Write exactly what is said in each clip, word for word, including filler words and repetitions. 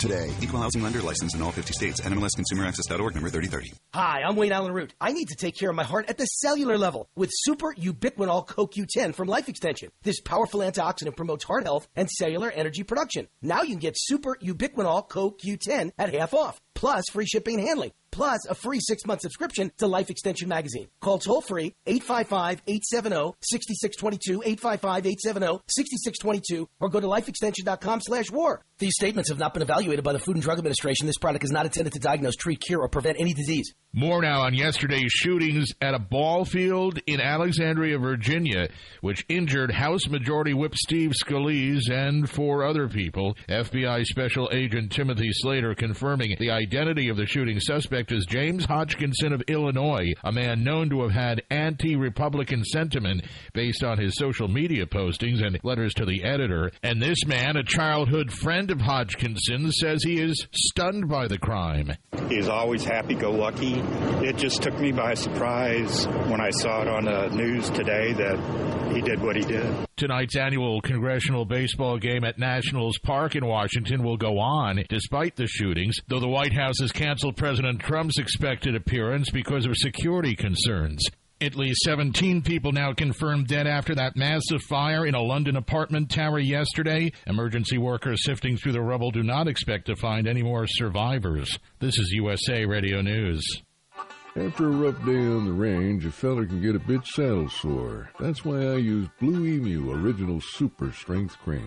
today. Equal housing lender licensed in all fifty states. N M L S consumer access dot org number thirty thirty. Hi, I'm Wayne Allen Root. I need to take care of my heart at the cellular level with Super Ubiquinol Co Q ten from Life Extension. This powerful antioxidant promotes heart health and cellular energy production. Now you can get Super Ubiquinol Co Q ten at half off, plus free shipping and handling, plus a free six-month subscription to Life Extension magazine. Call toll-free eight five five, eight seven zero, six six two two, eight five five, eight seven zero, six six two two, or go to lifeextension.com slash war. These statements have not been evaluated by the Food and Drug Administration. This product is not intended to diagnose, treat, cure, or prevent any disease. More now on yesterday's shootings at a ball field in Alexandria, Virginia, which injured House Majority Whip Steve Scalise and four other people. F B I Special Agent Timothy Slater confirming the identity of the shooting suspect is James Hodgkinson of Illinois, a man known to have had anti-Republican sentiment based on his social media postings and letters to the editor. And this man, a childhood friend of Hodgkinson, says he is stunned by the crime. He's always happy-go-lucky. It just took me by surprise when I saw it on the news today that he did what he did. Tonight's annual congressional baseball game at Nationals Park in Washington will go on despite the shootings, though the White House has canceled President Trump's expected appearance because of security concerns. At least seventeen people now confirmed dead after that massive fire in a London apartment tower yesterday. Emergency workers sifting through the rubble do not expect to find any more survivors. This is U S A Radio News. After a rough day on the range, a feller can get a bit saddle sore. That's why I use Blue Emu Original Super Strength Cream.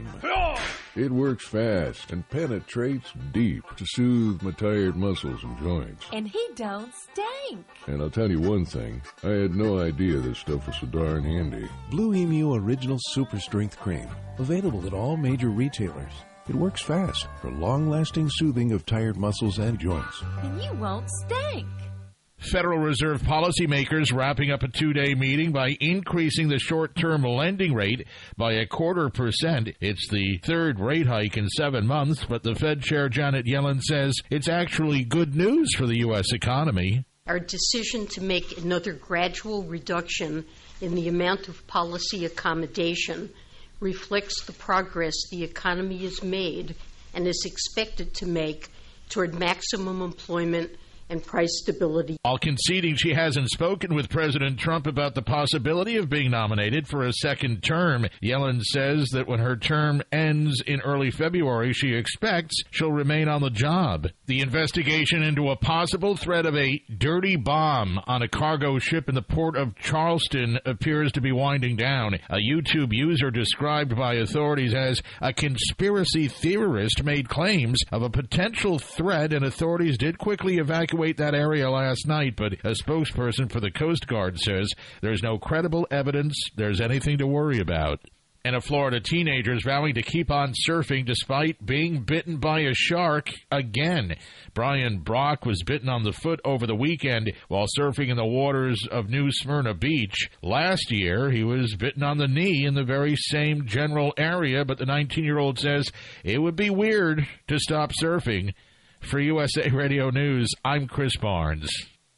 It works fast and penetrates deep to soothe my tired muscles and joints. And he don't stink. And I'll tell you one thing, I had no idea this stuff was so darn handy. Blue Emu Original Super Strength Cream. Available at all major retailers. It works fast for long-lasting soothing of tired muscles and joints. And you won't stink. Federal Reserve policymakers wrapping up a two-day meeting by increasing the short-term lending rate by a quarter percent. It's the third rate hike in seven months, but the Fed Chair Janet Yellen says it's actually good news for the U S economy. Our decision to make another gradual reduction in the amount of policy accommodation reflects the progress the economy has made and is expected to make toward maximum employment and price stability. While conceding she hasn't spoken with President Trump about the possibility of being nominated for a second term, Yellen says that when her term ends in early February, she expects she'll remain on the job. The investigation into a possible threat of a dirty bomb on a cargo ship in the port of Charleston appears to be winding down. A YouTube user described by authorities as a conspiracy theorist made claims of a potential threat, and authorities did quickly evacuate that area last night, but a spokesperson for the Coast Guard says there's no credible evidence there's anything to worry about. And a Florida teenager is vowing to keep on surfing despite being bitten by a shark again. Brian Brock was bitten on the foot over the weekend while surfing in the waters of New Smyrna Beach. Last year, he was bitten on the knee in the very same general area, but the nineteen-year-old says it would be weird to stop surfing. For U S A Radio News, I'm Chris Barnes.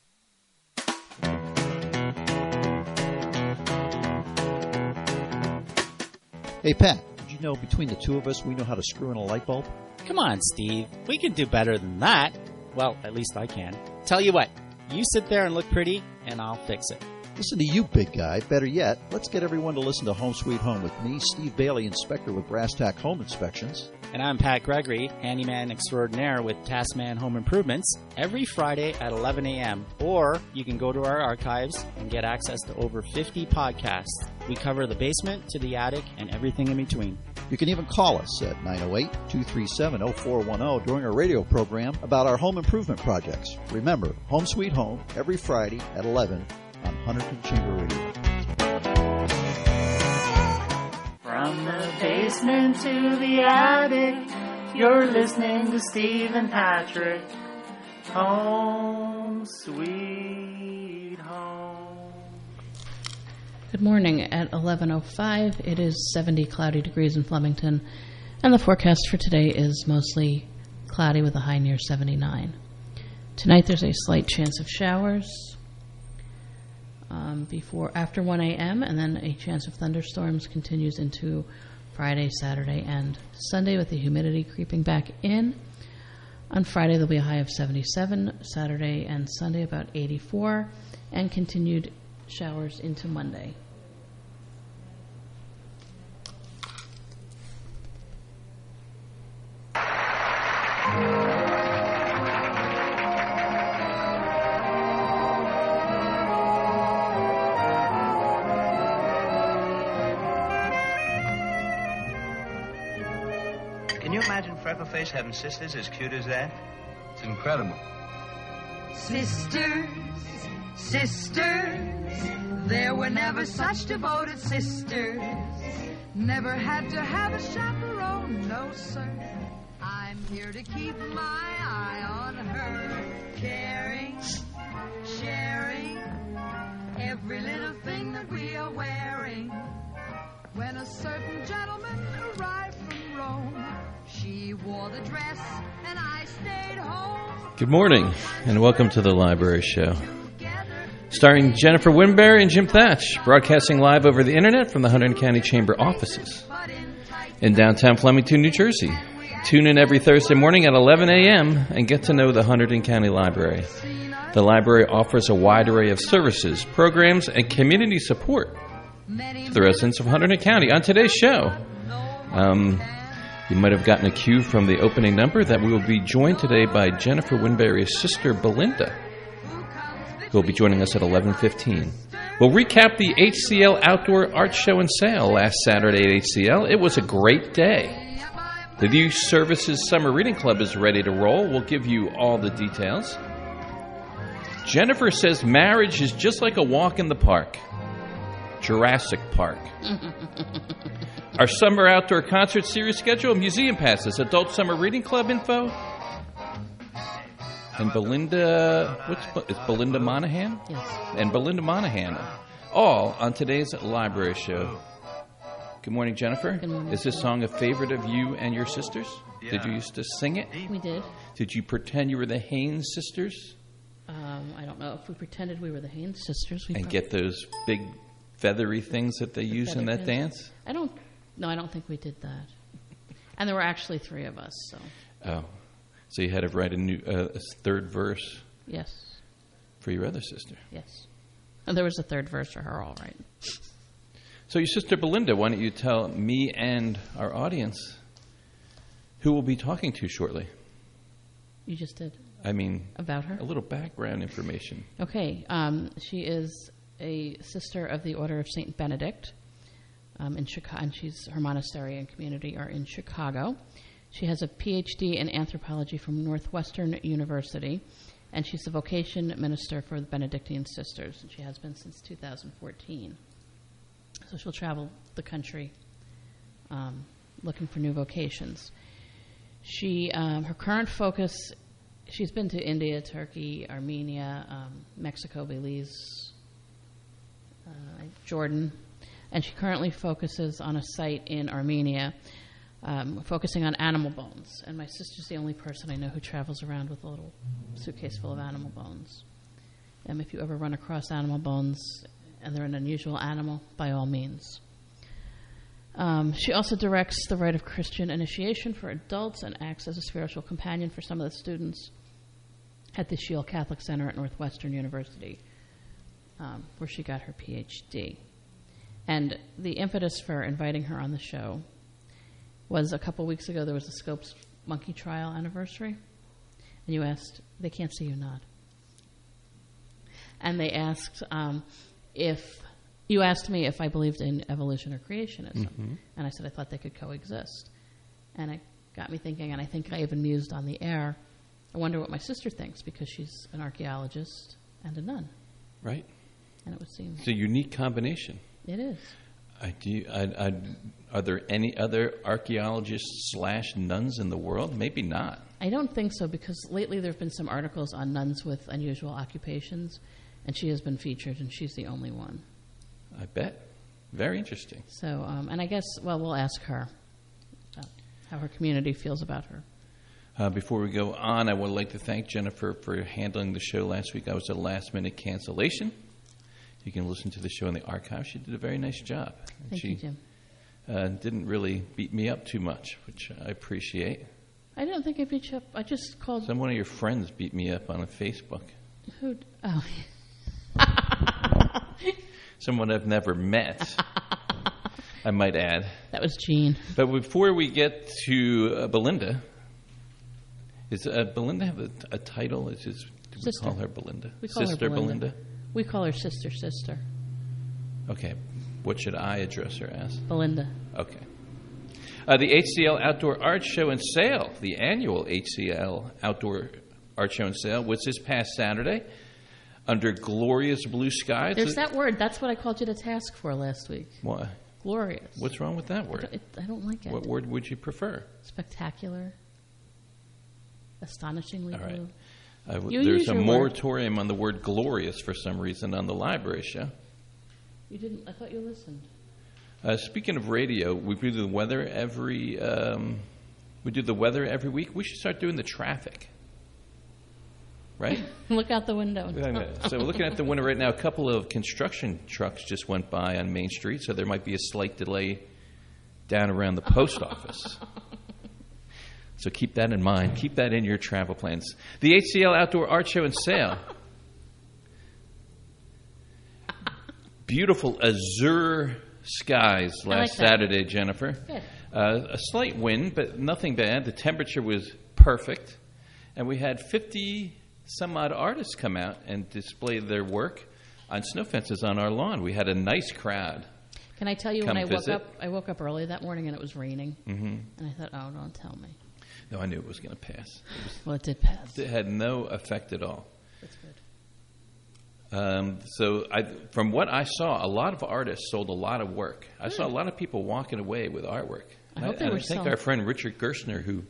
Hey, Pat, did you know between the two of us we know how to screw in a light bulb? Come on, Steve. We can do better than that. Well, at least I can. Tell you what, you sit there and look pretty, and I'll fix it. Listen to you, big guy. Better yet, let's get everyone to listen to Home Sweet Home with me, Steve Bailey, inspector with Brass Tack Home Inspections. And I'm Pat Gregory, handyman extraordinaire with Taskman Home Improvements, every Friday at eleven a.m. Or you can go to our archives and get access to over fifty podcasts. We cover the basement to the attic and everything in between. You can even call us at nine oh eight, two three seven, oh four one oh during our radio program about our home improvement projects. Remember, Home Sweet Home, every Friday at eleven on Hunterton Chamber Radio. From the basement to the attic, you're listening to Steve and Patrick. Home Sweet Home. Good morning. At eleven oh five, it is seventy cloudy degrees in Flemington, and the forecast for today is mostly cloudy with a high near seventy-nine. Tonight there's a slight chance of showers um, before after one a.m., and then a chance of thunderstorms continues into Friday, Saturday, and Sunday with the humidity creeping back in. On Friday, there'll be a high of seventy-seven, Saturday and Sunday about eighty-four, and continued showers into Monday. Can you imagine Freckleface having sisters as cute as that? It's incredible. Sisters, sisters, there were never such devoted sisters. Never had to have a chaperone, no sir. I'm here to keep my eye on her, caring, sharing every little thing that we are wearing. When a certain gentleman arrived from Rome, she wore the dress and I stayed home. Good morning, and welcome to the Library Show. Starring Jennifer Winberry and Jim Thatch, broadcasting live over the internet from the Hunterdon County Chamber offices in downtown Flemington, New Jersey. Tune in every Thursday morning at eleven a.m. and get to know the Hunterdon County Library. The library offers a wide array of services, programs, and community support to the residents of Hunterdon County. On today's show, um, you might have gotten a cue from the opening number that we will be joined today by Jennifer Winberry's sister, Belinda, who will be joining us at eleven fifteen. We'll recap the H C L Outdoor Art Show and Sale last Saturday at H C L. It was a great day. The Youth Services Summer Reading Club is ready to roll. We'll give you all the details. Jennifer says marriage is just like a walk in the park. Jurassic Park. Our summer outdoor concert series schedule, museum passes, adult summer reading club info, and Belinda, what's it's Belinda Monahan? Yes. And Belinda Monahan, all on today's library show. Good morning, Jennifer. Good morning. Is this song a favorite of you and your sisters? Yeah. Did you used to sing it? We did. Did you pretend you were the Haynes sisters? Um, I don't know if we pretended we were the Haynes sisters. We and probably... get those big feathery things that they the use in that pins. dance? I don't. No, I don't think we did that. And there were actually three of us. So. Oh, so you had to write a new uh, a third verse. Yes. For your other sister. Yes. And there was a third verse for her, all right. So your sister Belinda, why don't you tell me and our audience who we'll be talking to shortly? You just did. I mean, about her? A little background information. Okay. Um, she is a sister of the Order of Saint Benedict. Um, in Chicago, and she's her monastery and community are in Chicago. She has a P H D in anthropology from Northwestern University, and she's the vocation minister for the Benedictine Sisters, and she has been since two thousand fourteen. So she'll travel the country um, looking for new vocations. She, um, her current focus, she's been to India, Turkey, Armenia, um, Mexico, Belize, uh, Jordan. And she currently focuses on a site in Armenia, um, focusing on animal bones. And my sister's the only person I know who travels around with a little suitcase full of animal bones. And if you ever run across animal bones and they're an unusual animal, by all means. Um, she also directs the rite of Christian initiation for adults and acts as a spiritual companion for some of the students at the Shield Catholic Center at Northwestern University, um, where she got her P H D. And the impetus for inviting her on the show was a couple weeks ago there was a Scopes monkey trial anniversary. And you asked, they can't see you nod. And they asked um, if, you asked me if I believed in evolution or creationism. Mm-hmm. And I said I thought they could coexist. And it got me thinking, and I think I even mused on the air, I wonder what my sister thinks because she's an archaeologist and a nun. Right. And it would seem... It's a unique combination. It is. I do. I, I, are there any other archaeologists slash nuns in the world? Maybe not. I don't think so because lately there have been some articles on nuns with unusual occupations, and she has been featured, and she's the only one. I bet. Very interesting. So, um, and I guess, well, we'll ask her uh, how her community feels about her. Uh, before we go on, I would like to thank Jennifer for handling the show last week. I was a last-minute cancellation. You can listen to the show in the archive. She did a very nice job. Thank she, you, Jim. Uh, didn't really beat me up too much, which I appreciate. I don't think I beat you up. I just called. Some one of your friends beat me up on a Facebook. Who? Oh. Someone I've never met, I might add. That was Gene. But before we get to uh, Belinda, is uh, Belinda have a, a title? Is just, do Sister. we call her Belinda? We call Sister her Belinda. Belinda? We call her Sister Sister. Okay. What should I address her as? Belinda. Okay. Uh, the H C L Outdoor Art Show and Sale, the annual H C L Outdoor Art Show and Sale, was this past Saturday under glorious blue skies. There's that word. That's what I called you to task for last week. Why? Glorious. What's wrong with that word? I don't, it, I don't like it. What word would you prefer? Spectacular. Astonishingly All right. blue. I w- You there's use a your moratorium on the word glorious for some reason on the library show. You didn't. I thought you listened. Uh, speaking of radio, we do the weather every. Um, we do the weather every week. We should start doing the traffic. Right? Look out the window. So we're looking at the window right now. A couple of construction trucks just went by on Main Street, so there might be a slight delay down around the post office. So keep that in mind. Keep that in your travel plans. The H C L Outdoor Art Show and Sale. Beautiful azure skies last like that. Saturday, Jennifer. Good. Uh, a slight wind, but nothing bad. The temperature was perfect. And we had fifty some odd artists come out and display their work on snow fences on our lawn. We had a nice crowd. Can I tell you Come when I visit. woke up? I woke up early that morning and it was raining. Mm-hmm. And I thought, oh, don't tell me. No, I knew it was going to pass. It was, Well, it did pass. It had no effect at all. That's good. Um, so, I, from what I saw, a lot of artists sold a lot of work. I saw a lot of people walking away with artwork. I hope they and were I think selling- our friend Richard Gerstner, who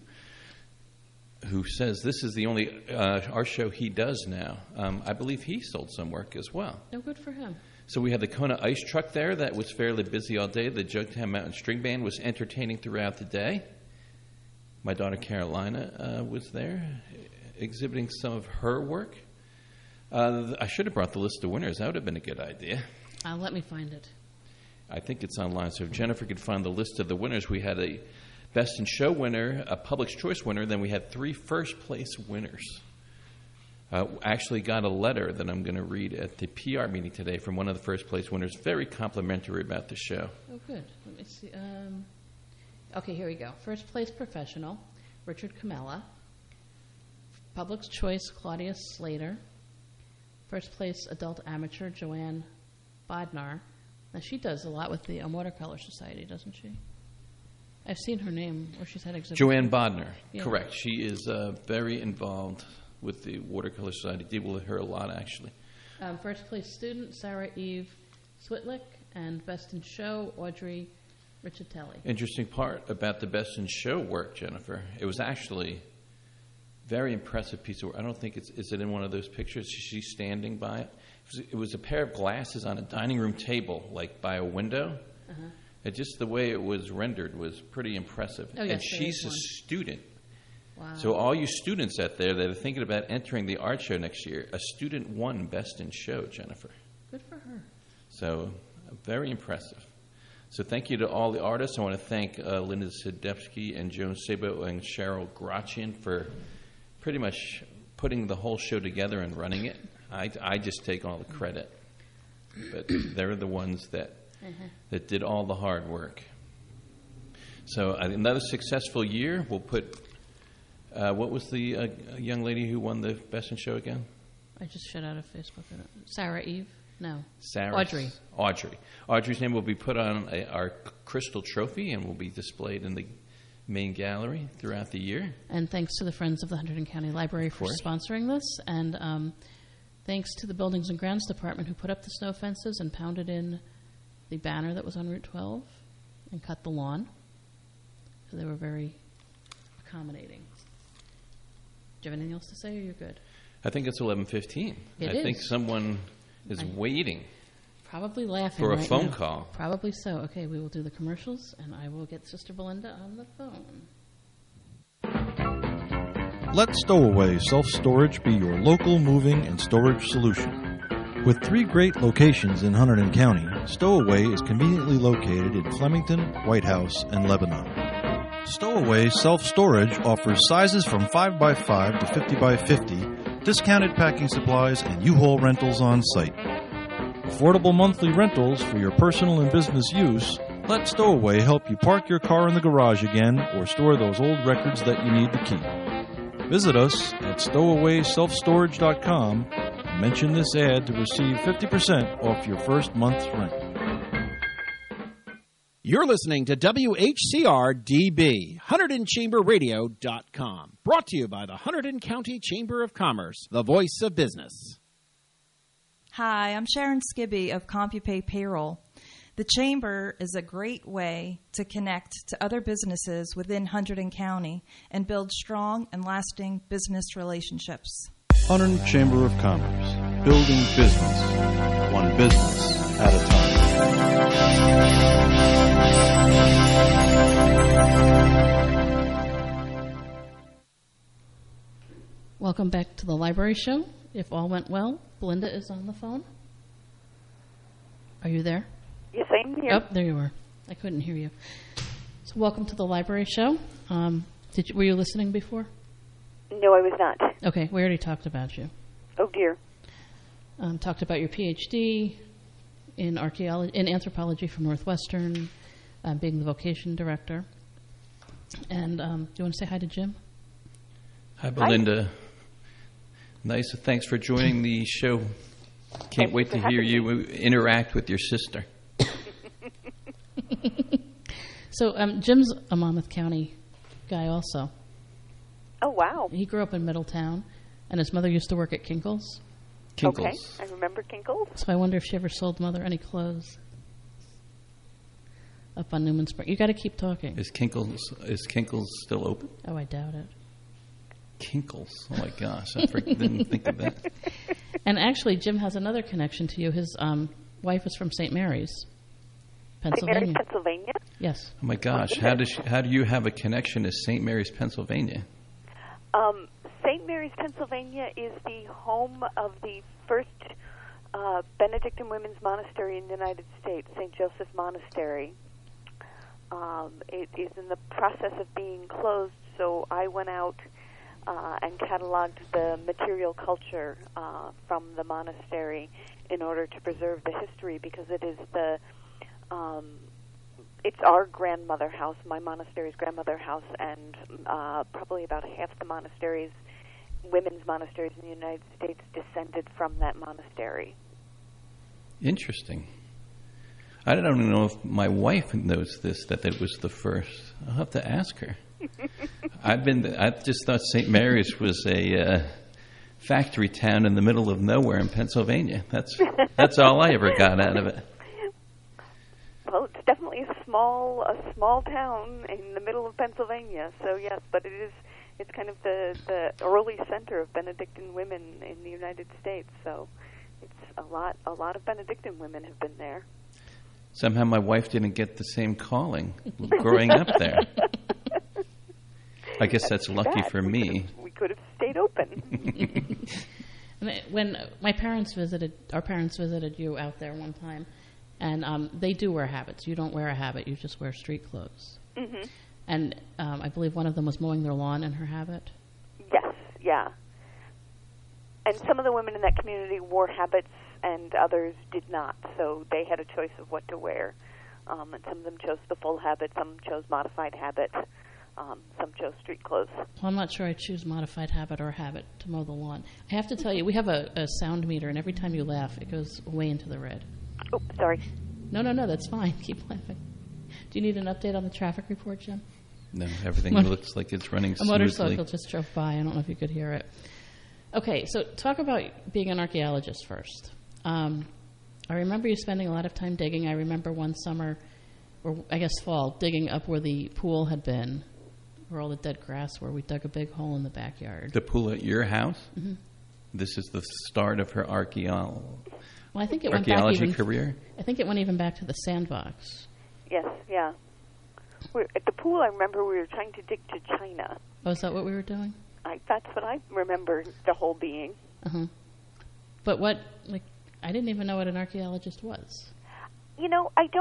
who says this is the only uh, art show he does now, um, I believe he sold some work as well. No, good for him. So we had the Kona Ice Truck there that was fairly busy all day. The Jugtown Mountain String Band was entertaining throughout the day. My daughter Carolina uh, was there exhibiting some of her work. Uh, I should have brought the list of winners. That would have been a good idea. Uh, let me find it. I think it's online. So if Jennifer could find the list of the winners, we had a Best in Show winner, a Public Choice winner, then we had three first place winners. Uh, actually got a letter that I'm going to read at the P R meeting today from one of the first place winners, very complimentary about the show. Oh, good. Let me see. Um, okay, here we go. First place professional, Richard Camella. Public Choice, Claudia Slater. First place adult amateur, Joanne Bodnar. Now, she does a lot with the um, Watercolor Society, doesn't she? I've seen her name, or she's had exhibitions. Joanne Bodnar, Yeah. correct. She is uh, very involved with the Watercolor Society. Deal with her a lot, actually. Um, first place student, Sarah Eve Switlick. And Best in Show, Audrey Riccitelli. Interesting part about the Best in Show work, Jennifer. It was actually very impressive piece of work. I don't think it's, is it in one of those pictures? She's standing by it. It was, it was a pair of glasses on a dining room table, like by a window. Uh-huh. And just the way it was rendered was pretty impressive. Oh, yes, and there she's is a one. student. Wow. So all you students out there that are thinking about entering the art show next year, a student won Best in Show, Jennifer. Good for her. So very impressive. So thank you to all the artists. I want to thank uh, Linda Sadevsky and Joan Sabo and Cheryl Grachian for pretty much putting the whole show together and running it. I, I just take all the credit. But they're the ones that Uh-huh. that did all the hard work. So uh, another successful year. We'll put, uh, what was the uh, young lady who won the Best in Show again? I just shut out of Facebook. Sarah Eve? No. Sarah. Audrey. Audrey. Audrey's name will be put on a, our crystal trophy and will be displayed in the main gallery throughout the year. And thanks to the Friends of the Hunterdon County Library for course. sponsoring this. And um, thanks to the Buildings and Grounds Department who put up the snow fences and pounded in the banner that was on Route twelve and cut the lawn. So they were very accommodating. Do you have anything else to say, or you're good? I think it's eleven fifteen. It I is. think someone is I- waiting. Probably laughing For a right phone now. call. Probably so. Okay, we will do the commercials, and I will get Sister Belinda on the phone. Let Stowaway Self-Storage be your local moving and storage solution. With three great locations in Hunterdon County, Stowaway is conveniently located in Flemington, White House, and Lebanon. Stowaway Self-Storage offers sizes from five by five to fifty by fifty, discounted packing supplies, and U-Haul rentals on site. Affordable monthly rentals for your personal and business use. Let Stowaway help you park your car in the garage again or store those old records that you need to keep. Visit us at stowaway self storage dot com and mention this ad to receive fifty percent off your first month's rent. You're listening to W H C R D B, Hunterdon Chamber Radio dot com. Brought to you by the Hunterdon County Chamber of Commerce, the voice of business. Hi, I'm Sharon Skibby of CompuPay Payroll. The Chamber is a great way to connect to other businesses within Hunterdon County and build strong and lasting business relationships. Hunterdon Chamber of Commerce, building business, one business at a time. Welcome back to the library show. If all went well, Belinda is on the phone. Are you there? Yes, I'm here. Oh, there you were. I couldn't hear you. So welcome to the library show. Um, did you, were you listening before? No, I was not. Okay, we already talked about you. Oh, dear. Um, talked about your P H D in archaeology, in anthropology from Northwestern, uh, being the vocation director. And um, do you want to say hi to Jim? Hi, Belinda. Hi. Nice. Thanks for joining the show. Can't Thanks wait to hear you me. interact with your sister. So um, Jim's a Monmouth County guy also. Oh, wow. He grew up in Middletown, and his mother used to work at Kinkles. Kinkles. Okay, I remember Kinkles. So I wonder if she ever sold Mother any clothes up on Newman Spring. You got to keep talking. Is Kinkles is Kinkles still open? Oh, I doubt it. Kinkles. Oh, my gosh. I didn't think of that. And actually, Jim has another connection to you. His um, wife is from Saint Mary's, Pennsylvania. Saint Mary's, Pennsylvania? Yes. Oh, my gosh. How does she, how do you have a connection to Saint Mary's, Pennsylvania? Um, Saint Mary's, Pennsylvania is the home of the first uh, Benedictine women's monastery in the United States, Saint Joseph Monastery. Um, it is in the process of being closed, so I went out uh, and cataloged the material culture uh, from the monastery in order to preserve the history, because it is the um, it's our grandmother house, my monastery's grandmother house, and uh, probably about half the monasteries, women's monasteries in the United States, descended from that monastery. Interesting. I don't know if my wife knows this, that it was the first. I'll have to ask her. I've been. I just thought Saint Mary's was a uh, factory town in the middle of nowhere in Pennsylvania. That's that's all I ever got out of it. Well, it's definitely a small a small town in the middle of Pennsylvania. So yes, but it is. It's kind of the the early center of Benedictine women in the United States. So it's a lot. A lot of Benedictine women have been there. Somehow my wife didn't get the same calling growing up there. I guess that's, that's lucky bad. for we me. Could have, we could have stayed open. When my parents visited, our parents visited you out there one time, and um, they do wear habits. You don't wear a habit; you just wear street clothes. Mm-hmm. And um, I believe one of them was mowing their lawn in her habit. Yes, yeah. And some of the women in that community wore habits, and others did not. So they had a choice of what to wear. Um, and some of them chose the full habit, some chose modified habit, um, some chose street clothes. Well, I'm not sure I choose modified habit or habit to mow the lawn. I have to tell you, we have a, a sound meter, and every time you laugh, it goes way into the red. Oh, sorry. No, no, no, that's fine. Keep laughing. Do you need an update on the traffic report, Jim? No, everything Motor- looks like it's running smoothly. A motorcycle just drove by. I don't know if you could hear it. Okay, so talk about being an archaeologist first. Um, I remember you spending a lot of time digging. I remember one summer, or I guess fall, digging up where the pool had been, where all the dead grass were. We dug a big hole in the backyard. The pool at your house? Mm-hmm. This is the start of her archaeolo- well, I think it archaeology went back even, career? I think it went even back to the sandbox. Yes, yeah. We're, at the pool, I remember we were trying to dig to China. Oh, is that what we were doing? I, that's what I remember the whole being. Uh-huh. But what, like, I didn't even know what an archaeologist was. You know, I don't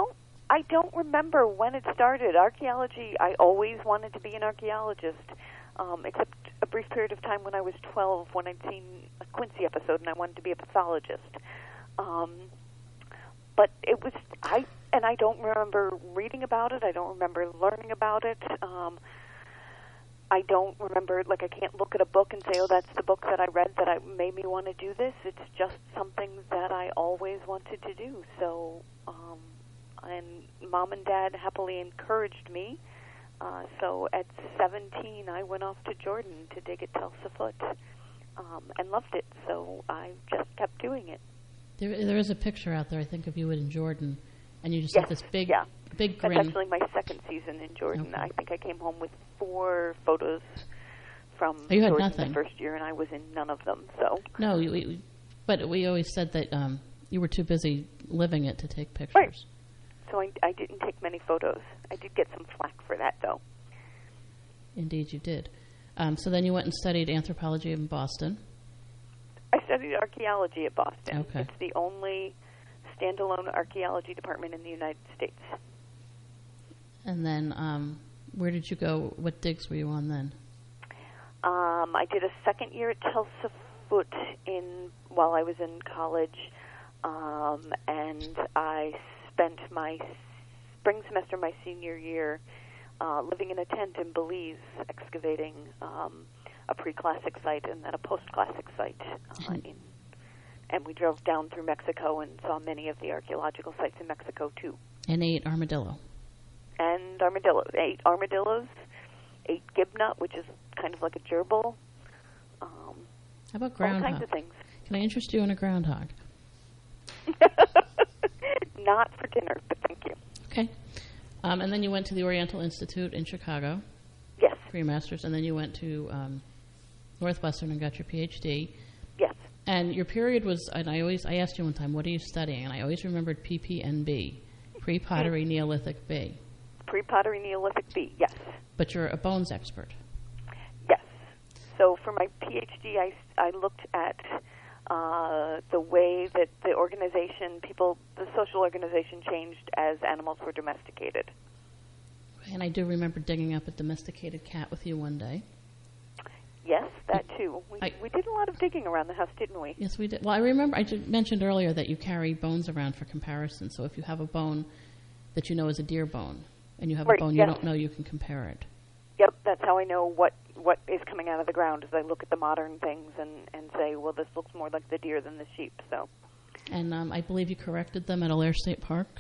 I don't remember when it started. Archaeology, I always wanted to be an archaeologist, um, except a brief period of time when I was twelve, when I'd seen a Quincy episode and I wanted to be a pathologist. Um, but it was, I and I don't remember reading about it. I don't remember learning about it. Um, I don't remember, like, I can't look at a book and say, oh, that's the book that I read that I, made me want to do this. It's just something that I always wanted to do. So, um, and Mom and Dad happily encouraged me. Uh, so at seventeen, I went off to Jordan to dig at Tulsa Foot, um, and loved it. So I just kept doing it. There, there is a picture out there, I think, of you in Jordan, and you just yes, have this big, yeah. big grin. That's actually my second season in Jordan. Okay. I think I came home with four photos from Oh, you had Jordan nothing. the first year, and I was in none of them. So No, we, we, but we always said that um, you were too busy living it to take pictures. Right. So I, I didn't take many photos. I did get some flack for that, though. Indeed, you did. Um, so then you went and studied anthropology in Boston. I studied archaeology at Boston. Okay. It's the only standalone archaeology department in the United States. And then um, where did you go? What digs were you on then? Um, I did a second year at Tulsa Foot in while I was in college, um, and I spent my spring semester, my senior year, uh, living in a tent in Belize, excavating um, a pre-classic site and then a post-classic site. Uh, in, and we drove down through Mexico and saw many of the archaeological sites in Mexico, too. And ate armadillo. And armadillos. Ate armadillos, ate gibnut, which is kind of like a gerbil. Um, How about groundhog? All kinds of things. Can I interest you in a groundhog? Not for dinner, but thank you. Okay. Um, and then you went to the Oriental Institute in Chicago. Yes. For your master's. And then you went to um, Northwestern and got your P H D. Yes. And your period was, and I always, I asked you one time, what are you studying? And I always remembered P P N B, Pre-Pottery Mm. Neolithic B. Pre-pottery Neolithic B, yes. But you're a bones expert. Yes. So for my P H D, I, I looked at uh, the way that the organization, people, the social organization changed as animals were domesticated. And I do remember digging up a domesticated cat with you one day. Yes, that too. We, I- we did a lot of digging around the house, didn't we? Yes, we did. Well, I remember I ju- mentioned earlier that you carry bones around for comparison. So if you have a bone that you know is a deer bone, and you have Right, a bone yes. you don't know, you can compare it. Yep, that's how I know what, what is coming out of the ground, is I look at the modern things and, and say, well, this looks more like the deer than the sheep, so. And um, I believe you corrected them at Allaire State Park.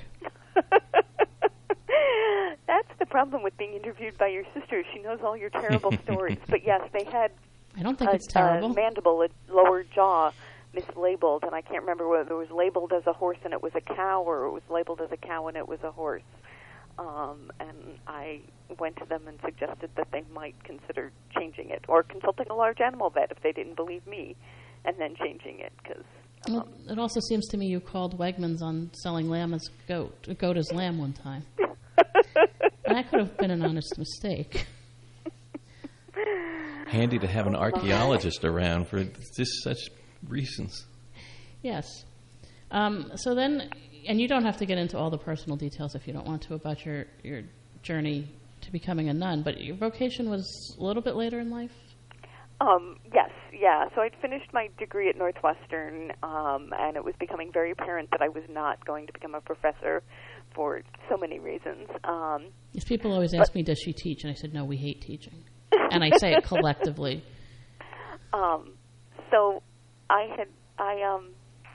That's the problem with being interviewed by your sister. She knows all your terrible stories. But yes, they had I don't think a, it's terrible. a mandible, a lower jaw, mislabeled, and I can't remember whether it was labeled as a horse and it was a cow, or it was labeled as a cow and it was a horse. Um, and I went to them and suggested that they might consider changing it, or consulting a large animal vet if they didn't believe me, and then changing it, because... Um, Well, it also seems to me you called Wegmans on selling lamb as goat, uh, goat as lamb one time. And that could have been an honest mistake. Handy to have an archaeologist around for just such reasons. Yes. Um, so then, and you don't have to get into all the personal details if you don't want to about your, your journey to becoming a nun, but your vocation was a little bit later in life? Um, yes, yeah. So I'd finished my degree at Northwestern, um, and it was becoming very apparent that I was not going to become a professor for so many reasons. Um, These people always ask me, does she teach? And I said, no, we hate teaching. And I say it collectively. Um, so I had, I, um,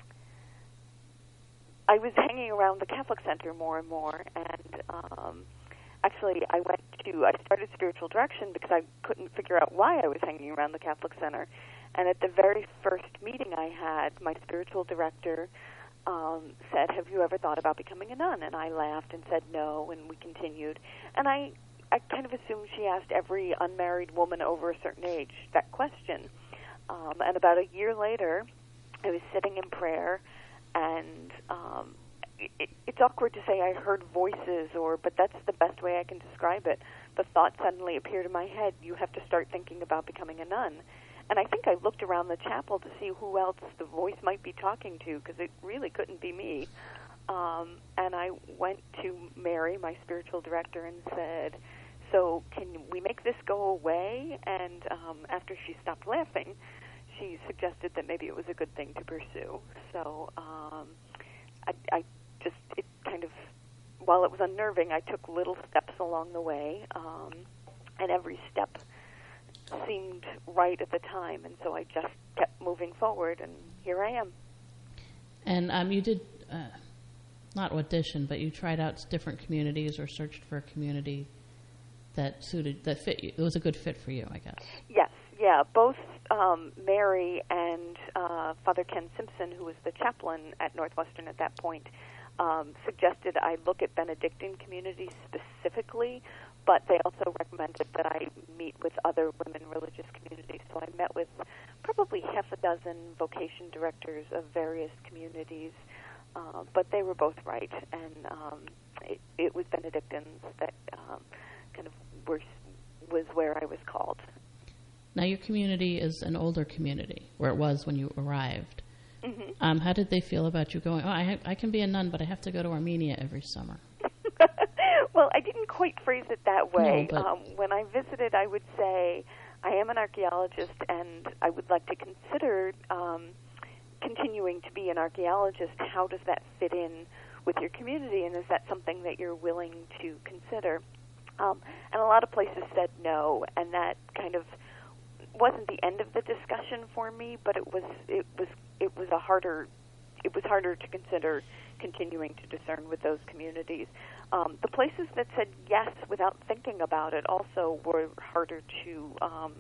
I was hanging around the Catholic Center more and more, and um, actually I went to, I started spiritual direction because I couldn't figure out why I was hanging around the Catholic Center. And at the very first meeting I had, my spiritual director um, said, have you ever thought about becoming a nun? And I laughed and said no, and we continued. And I, I kind of assumed she asked every unmarried woman over a certain age that question. Um, and about a year later, I was sitting in prayer, and um, it, it's awkward to say I heard voices, or but that's the best way I can describe it. The thought suddenly appeared in my head, you have to start thinking about becoming a nun. And I think I looked around the chapel to see who else the voice might be talking to, because it really couldn't be me. Um, and I went to Mary, my spiritual director, and said, so can we make this go away? And um, after she stopped laughing, she suggested that maybe it was a good thing to pursue. So um, I, I just, it kind of, while it was unnerving, I took little steps along the way, um, and every step seemed right at the time, and so I just kept moving forward, and here I am. And um, you did, uh, not audition, but you tried out different communities or searched for a community that suited, that fit you. It was a good fit for you, I guess. Yes, yeah. Both um, Mary and uh, Father Ken Simpson, who was the chaplain at Northwestern at that point, um, suggested I look at Benedictine communities specifically, but they also recommended that I meet with other women religious communities. So I met with probably half a dozen vocation directors of various communities, uh, but they were both right, and um, it, it was Benedictines that um, kind of were, was where I was called. Now, your community is an older community, where it was when you arrived. Mm-hmm. Um, how did they feel about you going, oh, I, ha- I can be a nun, but I have to go to Armenia every summer? Well, I didn't quite phrase it that way. No, but um, when I visited, I would say, I am an archaeologist, and I would like to consider um, continuing to be an archaeologist. How does that fit in with your community, and is that something that you're willing to consider? Um, and a lot of places said no, and that kind of wasn't the end of the discussion for me, but it was it was it was a harder it was harder to consider continuing to discern with those communities. Um, the places that said yes without thinking about it also were harder to um,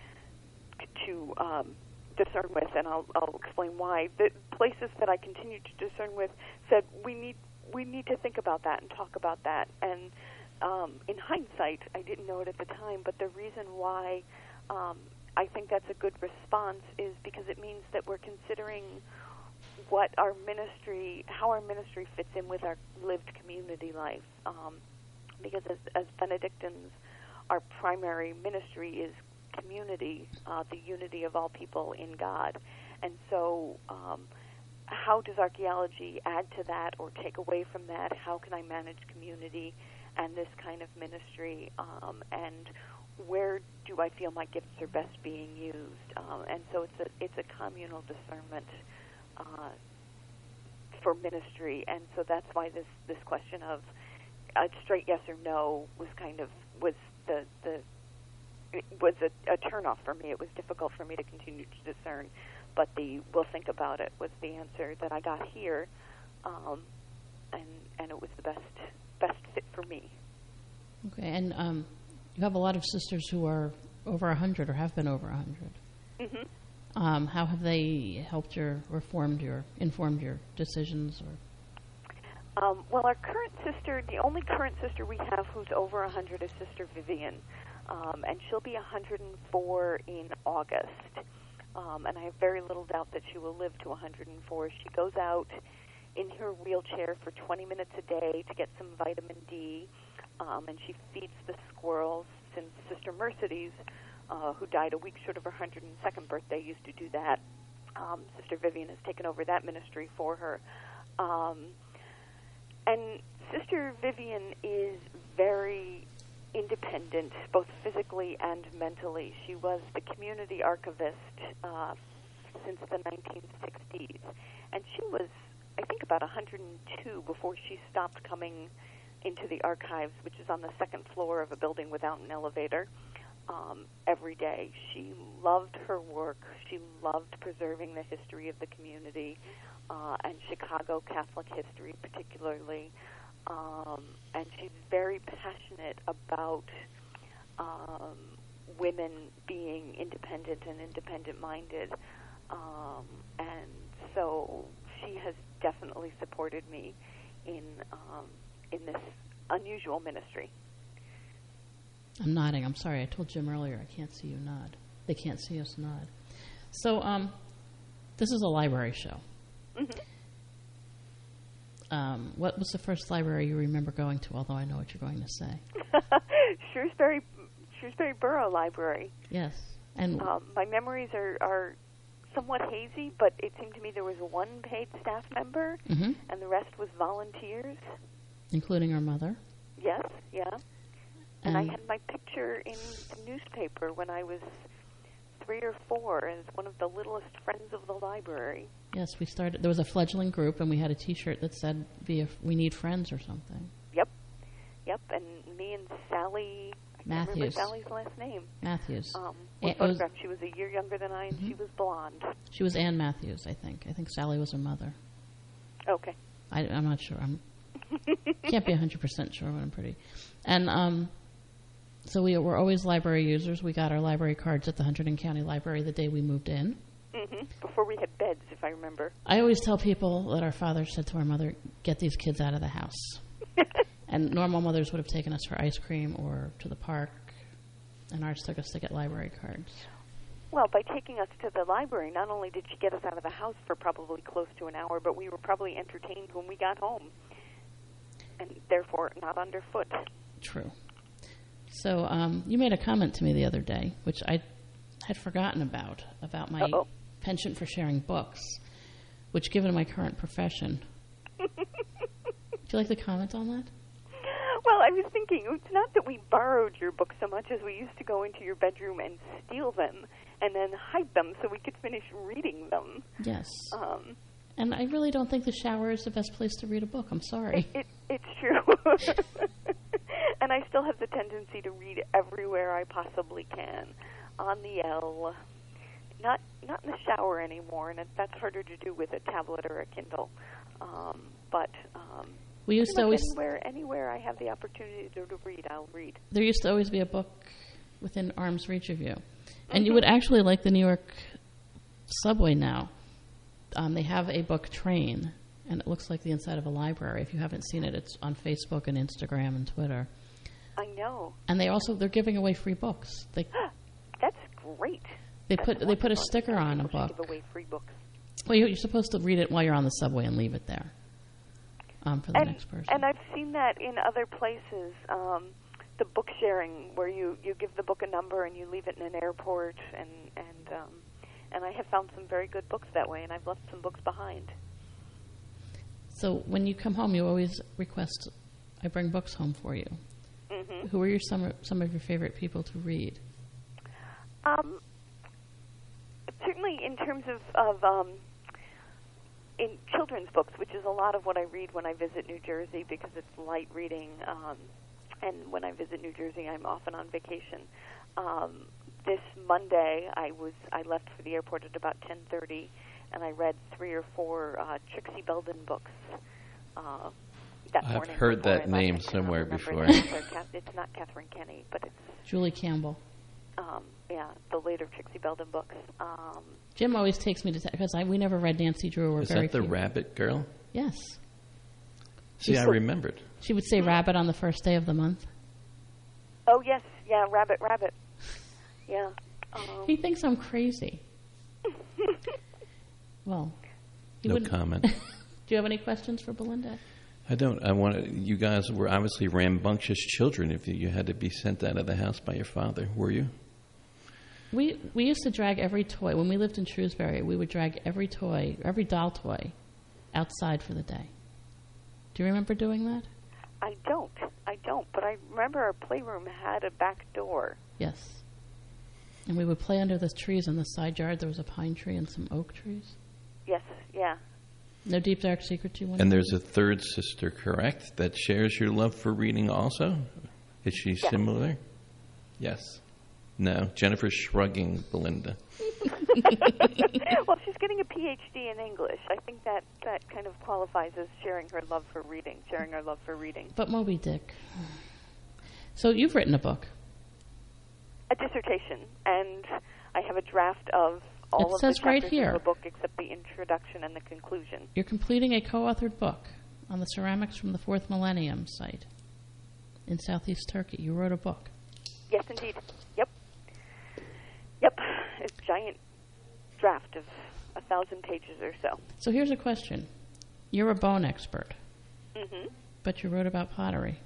to um, discern with, and I'll, I'll explain why. The places that I continued to discern with said we need we need to think about that and talk about that. And um, in hindsight, I didn't know it at the time, but the reason why um, I think that's a good response is because it means that we're considering what our ministry, how our ministry fits in with our lived community life. Um, because as, as Benedictines, our primary ministry is community, uh, the unity of all people in God. And so um, how does archaeology add to that or take away from that? How can I manage community and this kind of ministry? Um, and where do I feel my gifts are best being used? Um, and so it's a, it's a communal discernment Uh, for ministry, and so that's why this, this question of a straight yes or no was kind of was the the it was a, a turnoff for me. It was difficult for me to continue to discern, but the we'll think about it was the answer that I got here, um, and and it was the best best fit for me. Okay, and um, you have a lot of sisters who are over a hundred or have been over a hundred. Mm-hmm. Um, how have they helped your, or formed your, informed your decisions? Or um, well, our current sister, the only current sister we have who's over one hundred is Sister Vivian, um, and she'll be one hundred four in August. Um, and I have very little doubt that she will live to one hundred four. She goes out in her wheelchair for twenty minutes a day to get some vitamin D, um, and she feeds the squirrels. Since Sister Mercedes, Uh, who died a week short of her one hundred second birthday, used to do that. Um, Sister Vivian has taken over that ministry for her. Um, and Sister Vivian is very independent, both physically and mentally. She was the community archivist uh, since the nineteen sixties. And she was, I think, about one hundred two before she stopped coming into the archives, which is on the second floor of a building without an elevator. Um, every day. She loved her work. She loved preserving the history of the community uh, and Chicago Catholic history particularly. Um, and she's very passionate about um, women being independent and independent-minded. Um, and so she has definitely supported me in um, in this unusual ministry. I'm nodding. I'm sorry. I told Jim earlier I can't see you nod. They can't see us nod. So, um, this is a library show. Mm-hmm. Um, what was the first library you remember going to, although I know what you're going to say? Shrewsbury, Shrewsbury Borough Library. Yes. And um, my memories are, are somewhat hazy, but it seemed to me there was one paid staff member, Mm-hmm. and the rest was volunteers. Including our mother. Yes, yeah. And, and I And- had my picture in the newspaper when I was three or four as one of the littlest friends of the library. Yes, we started. There was a fledgling group, and we had a T-shirt that said, "Be a, we need friends" or something. Yep, yep. And me and Sally, I can't remember Matthews. Sally's last name. Matthews. Um, Yeah, was it was- photographed. She was a year younger than I, and she was blonde. She was Ann Matthews, I think. I think Sally was her mother. Okay. I, I'm not sure. I'm can't be one hundred percent sure, but I'm pretty. And um, so we were always library users. We got our library cards at the Hunterdon County Library the day we moved in. hmm Before we had beds, if I remember. I always tell people that our father said to our mother, "Get these kids out of the house." And normal mothers would have taken us for ice cream or to the park, and ours took us to get library cards. Well, by taking us to the library, not only did she get us out of the house for probably close to an hour, but we were probably entertained when we got home, and therefore not underfoot. True. So um, you made a comment to me the other day, which I had forgotten about, about my Uh-oh. penchant for sharing books, which, given my current profession, would you like to comment on that? Well, I was thinking, it's not that we borrowed your books so much as we used to go into your bedroom and steal them and then hide them so we could finish reading them. Yes. Um, And I really don't think the shower is the best place to read a book. I'm sorry. it, it's true. And I still have the tendency to read everywhere I possibly can. On the L. Not not in the shower anymore, and it, that's harder to do with a tablet or a Kindle. Um, but um, We used pretty to much always- anywhere, anywhere I have the opportunity to, to read, I'll read. There used to always be a book within arm's reach of you. And you would actually like the New York subway now. Um, they have a book train, and it looks like the inside of a library. If you haven't seen it, it's on Facebook and Instagram and Twitter. I know. And they also they're giving away free books. They That's great. they That's put they put a wonderful. sticker on a People should book. Give away free books. Well, you're, you're supposed to read it while you're on the subway and leave it there um, for the and, next person. And I've seen that in other places. Um, the book sharing, where you, you give the book a number and you leave it in an airport, and and um, and I have found some very good books that way, and I've left some books behind. So when you come home, you always request I bring books home for you. Mm-hmm. Who are your some some of your favorite people to read? Um, certainly, in terms of of um, in children's books, which is a lot of what I read when I visit New Jersey because it's light reading. Um, and when I visit New Jersey, I'm often on vacation. Um, this Monday, I was I left for the airport at about ten thirty, and I read three or four uh, Trixie Belden books. Uh, that I've morning heard before I that left. name I cannot somewhere remember before. the author. Kath- It's not Catherine Kenny, but it's Julie Campbell. um, yeah, the later Trixie Belden books. Um, Jim always takes me to because I we never read Nancy Drew. Or Is very that the few. Rabbit Girl? Yes. See, I remembered. She would say rabbit on the first day of the month. oh yes, yeah, Rabbit, Rabbit. Yeah. Um, He thinks I'm crazy. Well, you No wouldn't- comment. Do you have any questions for Belinda? I don't. I want to, you guys were obviously rambunctious children if you, you had to be sent out of the house by your father. Were you? We we used to drag every toy when we lived in Shrewsbury. We would drag every toy, every doll toy, outside for the day. Do you remember doing that? I don't. I don't. But I remember our playroom had a back door. Yes. And we would play under the trees in the side yard. There was a pine tree and some oak trees. Yes. Yeah. No deep dark secrets you want. And there's a third sister, correct, that shares your love for reading also? Is she Yeah. similar? Yes. No. Jennifer's shrugging, Belinda. Well, she's getting a P H D in English. I think that, that kind of qualifies as sharing her love for reading, sharing her love for reading. But Moby Dick. So you've written a book. A dissertation, and I have a draft of all It of says the right chapters here. of the book except the introduction and the conclusion. You're completing a co-authored book on the ceramics from the fourth millennium site in southeast Turkey. You wrote a book. Yes, indeed. Yep. Yep. A giant draft of a thousand pages or so. So here's a question. You're a bone expert, Mm-hmm. but you wrote about pottery.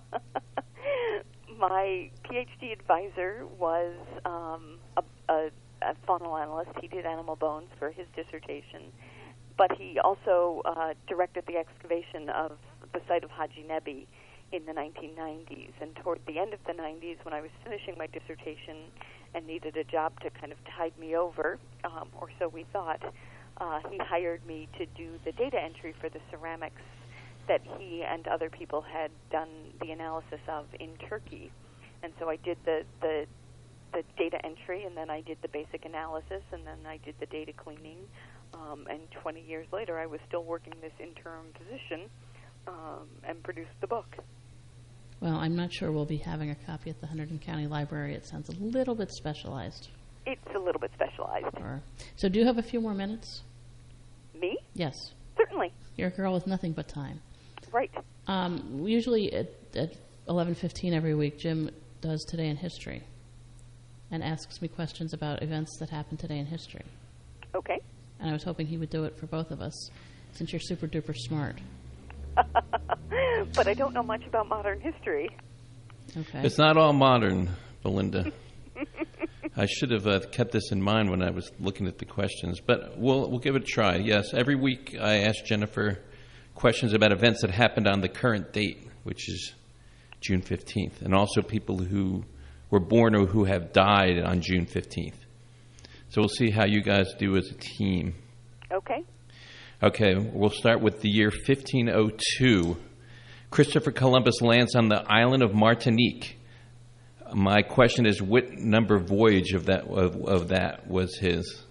My P H D advisor was um, a, a a faunal analyst. He did animal bones for his dissertation, but he also uh, directed the excavation of the site of Haji Nebi in the nineteen nineties. And toward the end of the nineties, when I was finishing my dissertation and needed a job to kind of tide me over, um, or so we thought, uh, he hired me to do the data entry for the ceramics that he and other people had done the analysis of in Turkey. And so I did the, the the data entry, and then I did the basic analysis, and then I did the data cleaning. Um, and twenty years later, I was still working this interim position um, and produced the book. Well, I'm not sure we'll be having a copy at the Hunterdon County Library. It sounds a little bit specialized. It's a little bit specialized. Or, so do you have a few more minutes? Me? Yes. Certainly. You're a girl with nothing but time. Right. Um, usually at, at eleven fifteen every week, Jim does Today in History and asks me questions about events that happened today in history. Okay. And I was hoping he would do it for both of us, since you're super duper smart. But I don't know much about modern history. Okay. It's not all modern, Belinda. I should have uh, kept this in mind when I was looking at the questions, but we'll we'll give it a try. Yes, every week I ask Jennifer questions about events that happened on the current date, which is June fifteenth, and also people who were born or who have died on June fifteenth. So we'll see how you guys do as a team. Okay. Okay, we'll start with the year fifteen oh two. Christopher Columbus lands on the island of Martinique. My question is, what number voyage of that of, of that was his?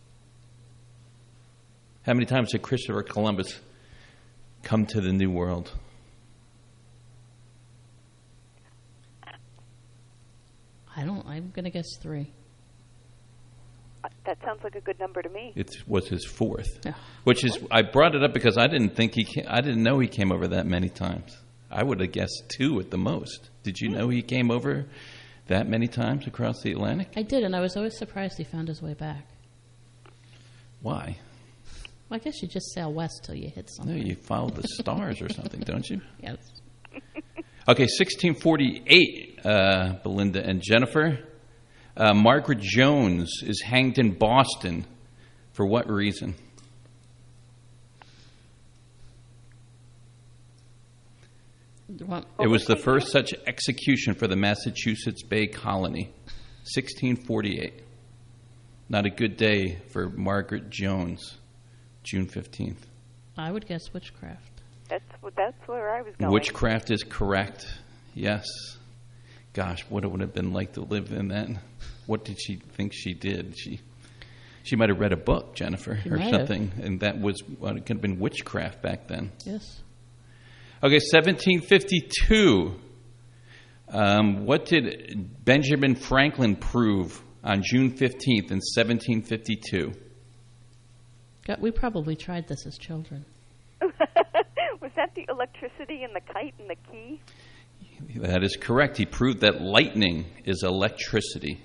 How many times did Christopher Columbus come to the New World? I don't. I'm going to guess three. That sounds like a good number to me. It was his fourth, which is I brought it up because I didn't think he came, I didn't know he came over that many times. I would have guessed two at the most. Did you know he came over that many times across the Atlantic? I did, and I was always surprised he found his way back. Why? Well, I guess you just sail west till you hit something. No, you follow the stars or something, don't you? Yes. Okay, sixteen forty-eight, uh, Belinda and Jennifer. Uh, Margaret Jones is hanged in Boston. For what reason? It was the first such execution for the Massachusetts Bay Colony. sixteen forty-eight. Not a good day for Margaret Jones. June fifteenth. I would guess witchcraft. That's that's where I was going. Witchcraft is correct. Yes. Gosh, what it would have been like to live in that. What did she think she did? She she might have read a book, Jennifer, She or might something, and that was well, it could have been witchcraft back then. Yes. Okay, seventeen fifty-two. Um, what did Benjamin Franklin prove on June fifteenth in seventeen fifty-two? God, we probably tried this as children. Was that the electricity and the kite and the key? That is correct. He proved that lightning is electricity.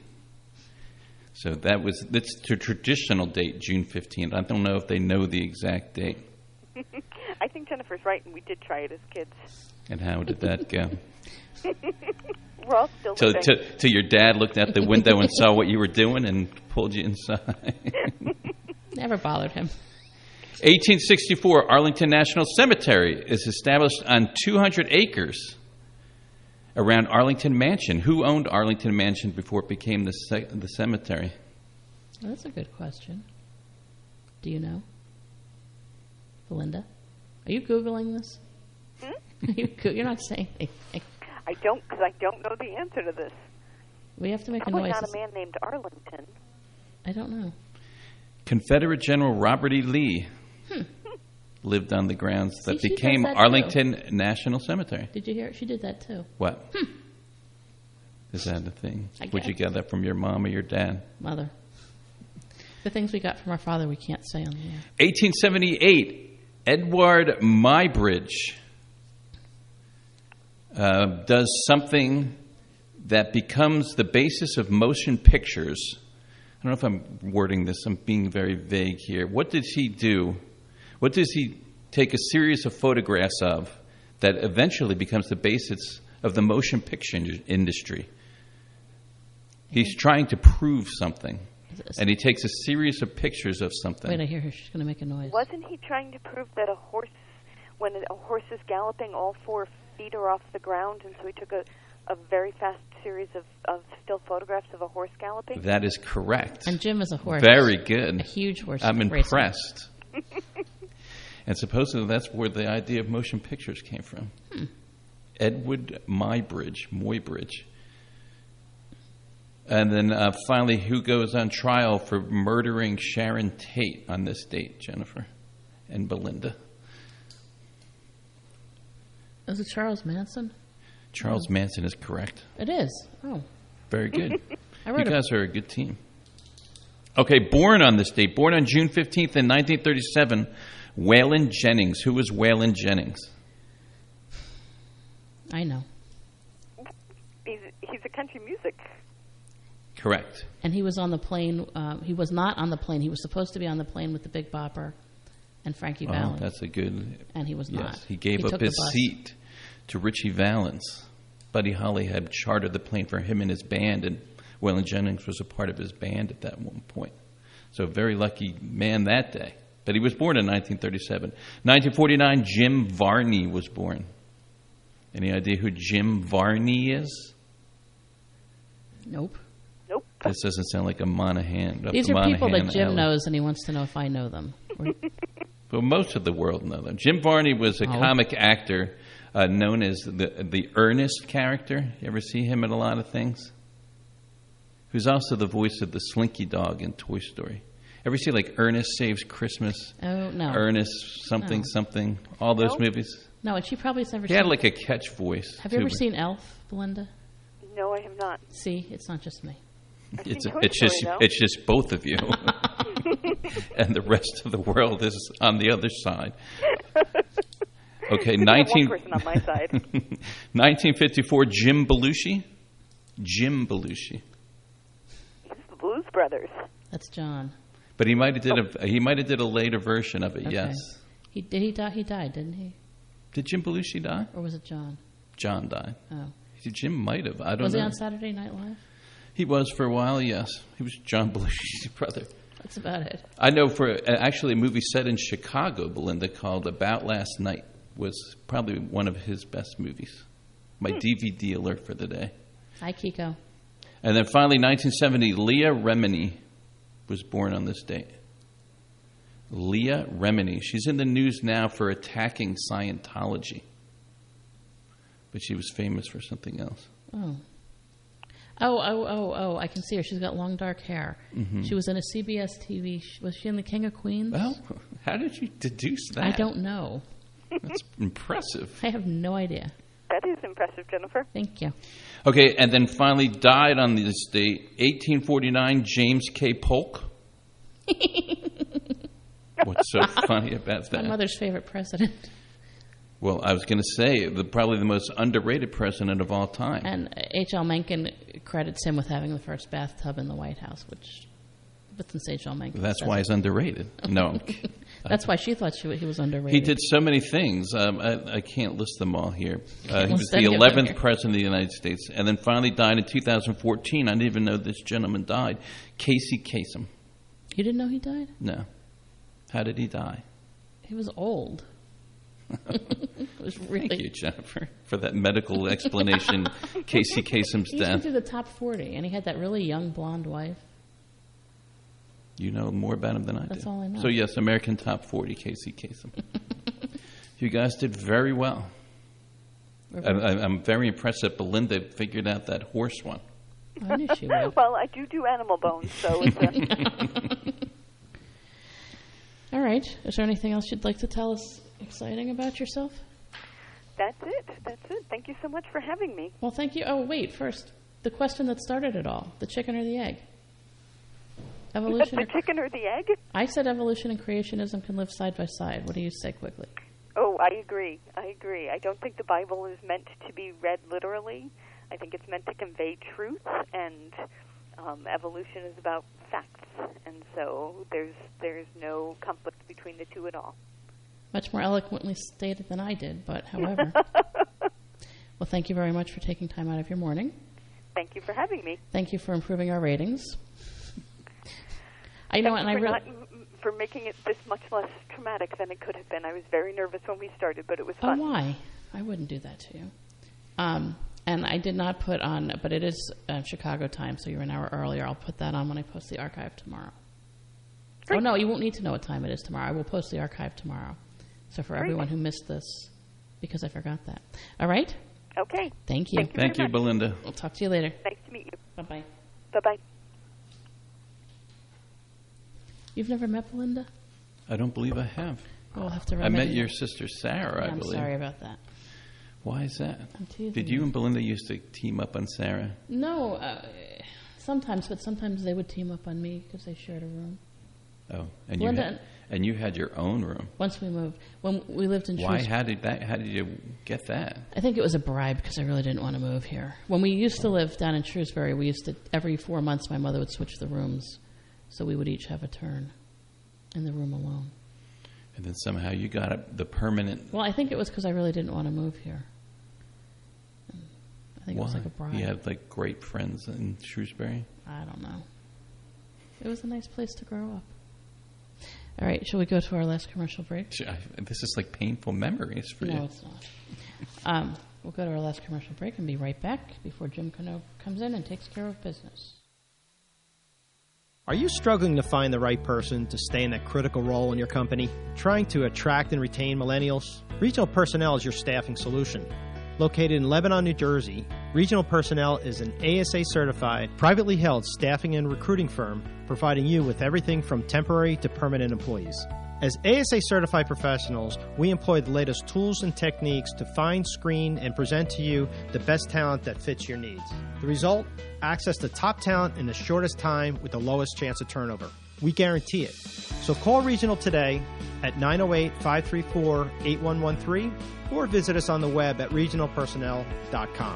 So that was that's the traditional date, June fifteenth. I don't know if they know the exact date. I think Jennifer's right, and we did try it as kids. And how did that go? We're all still So living. to, to your dad looked out the window and saw what you were doing and pulled you inside. Never bothered him. eighteen sixty-four, Arlington National Cemetery is established on two hundred acres around Arlington Mansion. Who owned Arlington Mansion before it became the ce- the cemetery? Well, that's a good question. Do you know? Belinda? Are you Googling this? Hmm? Are you, go- you're not saying anything. I don't, because I don't know the answer to this. We have to make Probably a noise. not a man named Arlington. I don't know. Confederate General Robert E. Lee Hmm. lived on the grounds that See, she became does that Arlington National Cemetery. Did you hear it? She did that too. What? Hmm. Is that a thing? I Would you guess. get that from your mom or your dad? Mother. The things we got from our father we can't say on the air. eighteen seventy-eight, Edward Muybridge uh, does something that becomes the basis of motion pictures. I don't know if I'm wording this. I'm being very vague here. What did he do? What does he take a series of photographs of that eventually becomes the basis of the motion picture industry? He's trying to prove something. And he takes a series of pictures of something. Wait, I hear her. She's going to make a noise. Wasn't he trying to prove that a horse, when a horse is galloping, all four feet are off the ground, and so he took a, a very fast series of, of still photographs of a horse galloping? That is correct. And Jim is a horse. Very good. A huge horse. I'm racer. impressed. And supposedly that's where the idea of motion pictures came from. Hmm. Edward Muybridge, Muybridge. And then uh, finally, who goes on trial for murdering Sharon Tate on this date, Jennifer and Belinda? Is it Charles Manson? Charles oh. Manson is correct. It is. Oh. Very good. I wrote you guys a- are a good team. Okay, born on this date, born on June fifteenth in nineteen thirty-seven, Waylon Jennings. Who was Waylon Jennings? I know. He's, he's a country music. Correct. And he was on the plane. Uh, he was not on the plane. He was supposed to be on the plane with the Big Bopper and Frankie Oh, Valli. that's a good... And he was yes, not. He gave He up took his the bus. seat to Richie Valens. Buddy Holly had chartered the plane for him and his band, and Waylon Jennings was a part of his band at that one point. So a very lucky man that day. But he was born in nineteen thirty-seven. nineteen forty-nine, Jim Varney was born. Any idea who Jim Varney is? Nope. Nope. This doesn't sound like a Monahan. These a are people Monahan that Jim alley. knows, and he wants to know if I know them. Well, most of the world know them. Jim Varney was a Oh. comic actor uh, known as the the Ernest character. You ever see him in a lot of things? Who's also the voice of the Slinky Dog in Toy Story. Ever see like Ernest Saves Christmas? Oh, no. Ernest something No. something. All those No. movies. No, and she probably has never He seen had like a catch voice. Have you too. ever seen Elf, Belinda? No, I have not. See, it's not just me. It's seen Toy it's just Story, though. it's just both of you, and the rest of the world is on the other side. Okay, nineteen. One person on my side. nineteen fifty-four. Jim Belushi. Jim Belushi. He's the Blues Brothers. That's John. But he might have did a he might have did a later version of it. Okay. Yes. He did. He die. He died, didn't he? Did Jim Belushi die? Or was it John? John died. Oh. Jim might have. I don't Was know. he on Saturday Night Live? He was for a while. Yes, he was John Belushi's brother. That's about it. I know for uh, actually a movie set in Chicago, Belinda, called About Last Night was probably one of his best movies. My Hmm. D V D alert for the day. Hi, Kiko. And then finally, nineteen seventy, Leah Remini was born on this date. Leah Remini. She's in the news now for attacking Scientology. But she was famous for something else. Oh. Oh, oh, oh, oh, I can see her. She's got long dark hair. Mhm. She was in a C B S T V. sh- Was she in The King of Queens? Well, how did you deduce that? I don't know. That's impressive. I have no idea. That is impressive, Jennifer. Thank you. Okay, and then finally died on this date, eighteen forty-nine, James K. Polk. What's so funny about My that? mother's favorite president. Well, I was going to say, the, probably the most underrated president of all time. And H L. Mencken credits him with having the first bathtub in the White House, which, but since H L. Mencken. That's said why it. he's underrated. No, I'm kidding. That's why she thought she, he was underrated. He did so many things. Um, I, I can't list them all here. Uh, he was list the any of them eleventh here. president of the United States, and then finally died in two thousand fourteen. I didn't even know this gentleman died. Casey Kasem. You didn't know he died? No. How did he die? He was old. It was really. Thank you, Jennifer, for that medical explanation. Casey Kasem's He used to death. do the top forty, and he had that really young blonde wife. You know more about him than I do. That's all I know. So yes, American Top forty, Casey Kasem. You guys did very well. I, I, I'm very impressed that Belinda figured out that horse one. I knew she would. Well, I do do animal bones, so it's a... All right. Is there anything else you'd like to tell us exciting about yourself? That's it. That's it. Thank you so much for having me. Well, thank you. Oh, wait. First, the question that started it all: the chicken or the egg? Evolution. The or- chicken or the egg? I said evolution and creationism can live side by side. What do you say quickly? Oh, I agree. I agree. I don't think the Bible is meant to be read literally. I think it's meant to convey truth, and um, evolution is about facts. And so there's there's no conflict between the two at all. Much more eloquently stated than I did, but however. Well, thank you very much for taking time out of your morning. Thank you for having me. Thank you for improving our ratings. I know, Thank and I you for really... not, for making it this much less traumatic than it could have been. I was very nervous when we started, but it was fun. Oh, why? I wouldn't do that to you. Um, and I did not put on, but it is uh, Chicago time, so you're an hour earlier. I'll put that on when I post the archive tomorrow. Great. Oh, no, you won't need to know what time it is tomorrow. I will post the archive tomorrow. So for Great. everyone who missed this, because I forgot that. All right? Okay. Thank you. Thank you, Thank you Belinda. We'll talk to you later. Nice to meet you. Bye-bye. Bye-bye. You've never met Belinda? I don't believe I have. We'll have to I met you. your sister Sarah, yeah, I I'm believe. I'm sorry about that. Why is that? I'm teasing Did you and Belinda used to team up on Sarah? No, uh, sometimes, but sometimes they would team up on me because they shared a room. Oh, and Belinda you had, and you had your own room. Once we moved, when we lived in Why? Shrewsbury. How did that? How did you get that? I think it was a bribe because I really didn't want to move here. When we used to live down in Shrewsbury, we used to every four months my mother would switch the rooms, so we would each have a turn in the room alone. And then somehow you got a, the permanent. Well, I think it was because I really didn't want to move here. I think Why? it was like a bribe. You had like great friends in Shrewsbury? I don't know. It was a nice place to grow up. All right, shall we go to our last commercial break? This is like painful memories for no, you. No, it's not. Um, we'll go to our last commercial break and be right back before Jim Cano comes in and takes care of business. Are you struggling to find the right person to stay in that critical role in your company? Trying to attract and retain millennials? Regional Personnel is your staffing solution. Located in Lebanon, New Jersey, Regional Personnel is an A S A-certified, privately held staffing and recruiting firm providing you with everything from temporary to permanent employees. As A S A-certified professionals, we employ the latest tools and techniques to find, screen, and present to you the best talent that fits your needs. The result? Access to top talent in the shortest time with the lowest chance of turnover. We guarantee it. So call Regional today at nine oh eight, five three four, eight one one three or visit us on the web at regional personnel dot com.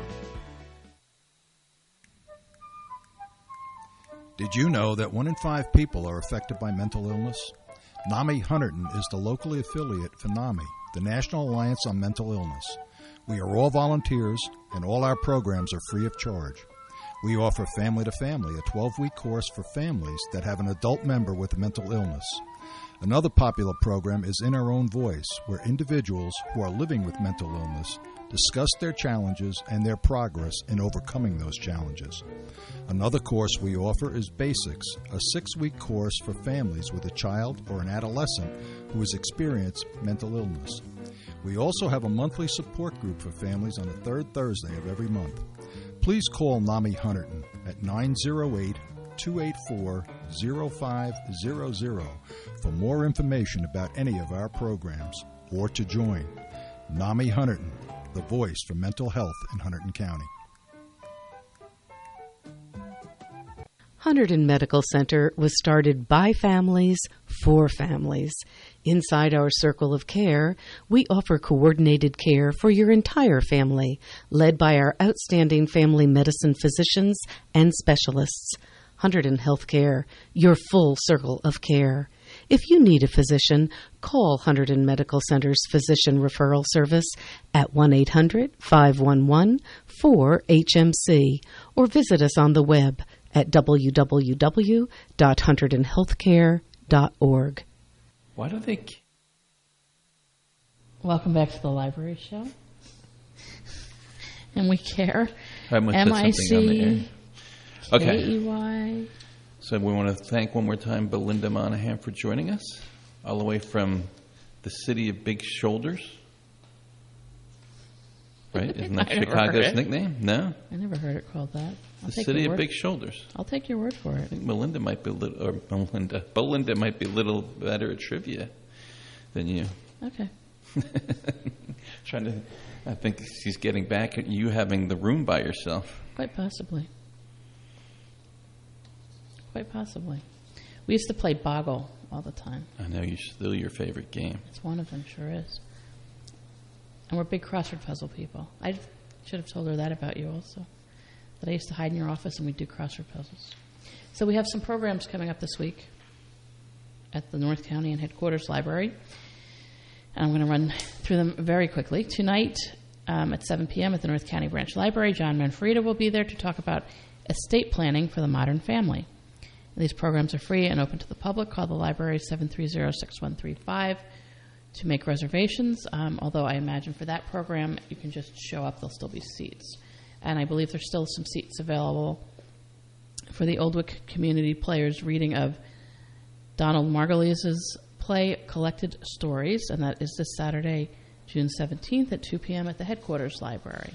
Did you know that one in five people are affected by mental illness? NAMI Hunterdon is the locally affiliate for NAMI, the National Alliance on Mental Illness. We are all volunteers, and all our programs are free of charge. We offer Family to Family, a twelve-week course for families that have an adult member with a mental illness. Another popular program is In Our Own Voice, where individuals who are living with mental illness discuss their challenges and their progress in overcoming those challenges. Another course we offer is Basics, a six-week course for families with a child or an adolescent who has experienced mental illness. We also have a monthly support group for families on the third Thursday of every month. Please call NAMI Hunterdon at nine oh eight, two eight four, oh five hundred for more information about any of our programs or to join. NAMI Hunterdon, the voice for mental health in Hunterdon County. Hunterdon Medical Center was started by families for families. Inside our circle of care, we offer coordinated care for your entire family, led by our outstanding family medicine physicians and specialists. Hunterdon Healthcare, your full circle of care. If you need a physician, call Hunterdon Medical Center's Physician Referral Service at one eight hundred, five one one, four H M C or visit us on the web at w w w dot hunterdon healthcare dot org. Why do they... Welcome back to the library show. And we care. I must M put I something on the air. C Okay. K E Y So we want to thank one more time Belinda Monahan for joining us, all the way from the city of Big Shoulders. Right? Isn't that I never Chicago's heard it. nickname? No? I never heard it called that. I'll The take city your of word- Big Shoulders. I'll take your word for I it. think Melinda might be a little, or Belinda, Belinda might be a little better at trivia than you. Okay. Trying to, I think she's getting back at you having the room by yourself. Quite possibly. Quite possibly. We used to play Boggle all the time. I know you're still your favorite game. It's one of them, sure is. And we're big crossword puzzle people. I should have told her that about you also. That I used to hide in your office and we'd do crossword puzzles. So we have some programs coming up this week at the North County and Headquarters Library. And I'm going to run through them very quickly. Tonight um, at seven p.m. at the North County Branch Library, John Manfreda will be there to talk about estate planning for the modern family. These programs are free and open to the public. Call the library seven three zero, six one three five to make reservations, um, although I imagine for that program you can just show up. There'll still be seats. And I believe there's still some seats available for the Oldwick Community Players reading of Donald Margulies' play Collected Stories, and that is this Saturday, June seventeenth at two p.m. at the headquarters library.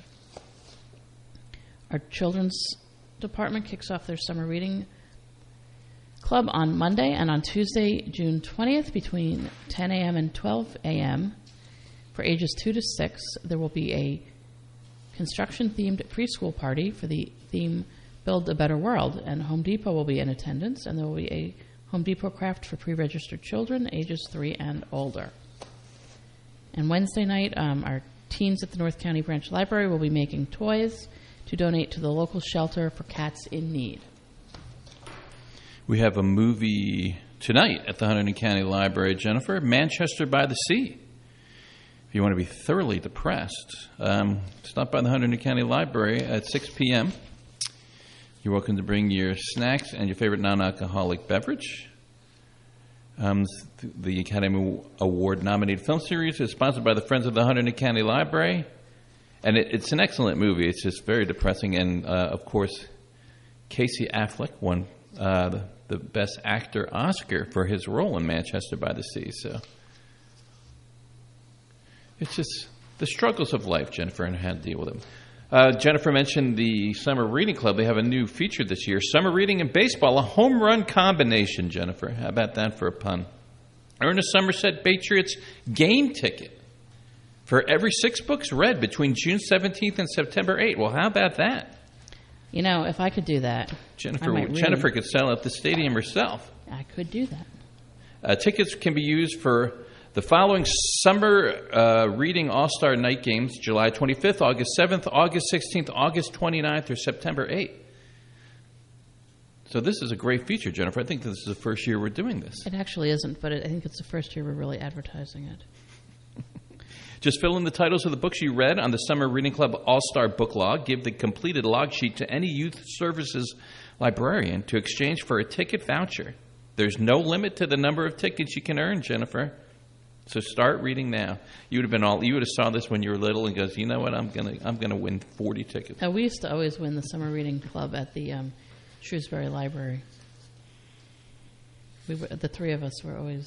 Our children's department kicks off their summer reading club on Monday, and on Tuesday, June twentieth, between ten a.m. and twelve a.m. for ages two to six, there will be a construction-themed preschool party for the theme Build a Better World, and Home Depot will be in attendance, and there will be a Home Depot craft for pre-registered children ages three and older. And Wednesday night, um, our teens at the North County Branch Library will be making toys to donate to the local shelter for cats in need. We have a movie tonight at the Hunterdon County Library, Jennifer, Manchester by the Sea. If you want to be thoroughly depressed, um, stop by the Hunterdon County Library at six p.m. You're welcome to bring your snacks and your favorite non-alcoholic beverage. Um, the Academy Award-nominated film series is sponsored by the Friends of the Hunterdon County Library. And it, it's an excellent movie. It's just very depressing. And, uh, of course, Casey Affleck won uh, the, the Best Actor Oscar for his role in Manchester by the Sea. So it's just the struggles of life, Jennifer, and how to deal with them. Uh, Jennifer mentioned the Summer Reading Club. They have a new feature this year, Summer Reading and Baseball, a home run combination, Jennifer. How about that for a pun? Earn a Somerset Patriots game ticket for every six books read between June seventeenth and September eighth. Well, how about that? You know, if I could do that, Jennifer, I might really, Jennifer could sell at the stadium herself. I could do that. Uh, tickets can be used for the following Summer uh, Reading All-Star Night Games, July twenty-fifth, August seventh, August sixteenth, August twenty-ninth, or September eighth. So this is a great feature, Jennifer. I think this is the first year we're doing this. It actually isn't, but it, I think it's the first year we're really advertising it. Just fill in the titles of the books you read on the Summer Reading Club All-Star Book Log. Give the completed log sheet to any youth services librarian to exchange for a ticket voucher. There's no limit to the number of tickets you can earn, Jennifer. So start reading now. You would have been all. You would have saw this when you were little and goes, you know what? I'm gonna. I'm gonna win forty tickets. Uh, we used to always win the Summer Reading Club at the um, Shrewsbury Library. We were, the three of us were always.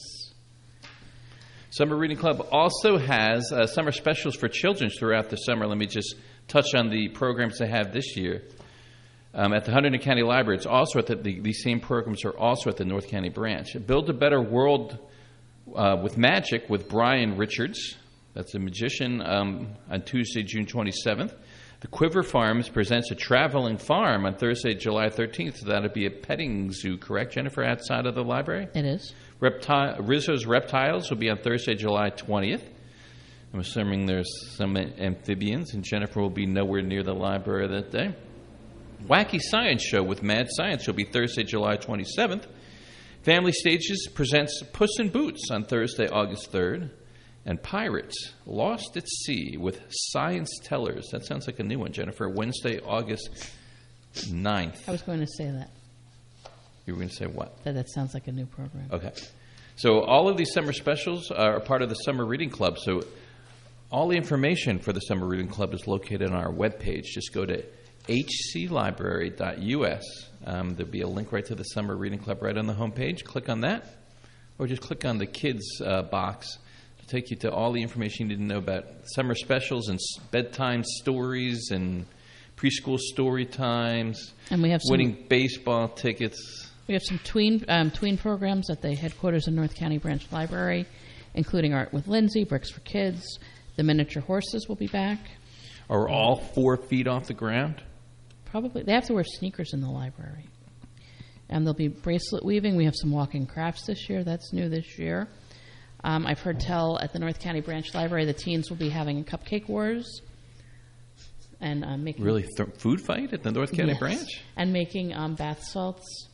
Summer Reading Club also has uh, summer specials for children throughout the summer. Let me just touch on the programs they have this year. Um, at the Hunterdon County Library, it's also at the, the, these same programs are also at the North County branch. Build a Better World uh, with Magic with Brian Richards. That's a magician um, on Tuesday, June twenty-seventh. The Quiver Farms presents a traveling farm on Thursday, July thirteenth. So that'll be a petting zoo, correct, Jennifer, outside of the library? It is. Repti- Rizzo's Reptiles will be on Thursday, July twentieth. I'm assuming there's some amphibians, and Jennifer will be nowhere near the library that day. Wacky Science Show with Mad Science will be Thursday, July twenty-seventh. Family Stages presents Puss in Boots on Thursday, August third. And Pirates, Lost at Sea with Science Tellers. That sounds like a new one, Jennifer. Wednesday, August ninth. I was going to say that. You were going to say what? That that sounds like a new program. Okay. So all of these summer specials are part of the Summer Reading Club. So all the information for the Summer Reading Club is located on our webpage. Just go to h c library dot u s. Um, there'll be a link right to the Summer Reading Club right on the homepage. Click on that. Or just click on the kids uh, box to take you to all the information you need to know about summer specials and bedtime stories and preschool story times. And we have some, winning baseball tickets. We have some tween um, tween programs at the headquarters of North County Branch Library, including Art with Lindsay, Bricks for Kids. The miniature horses will be back. Are all four feet off the ground? Probably. They have to wear sneakers in the library. And there'll be bracelet weaving. We have some walking crafts this year. That's new this year. Um, I've heard tell at the North County Branch Library the teens will be having a cupcake wars. And uh, making really th- food fight at the North County yes. branch? And making um, bath salts.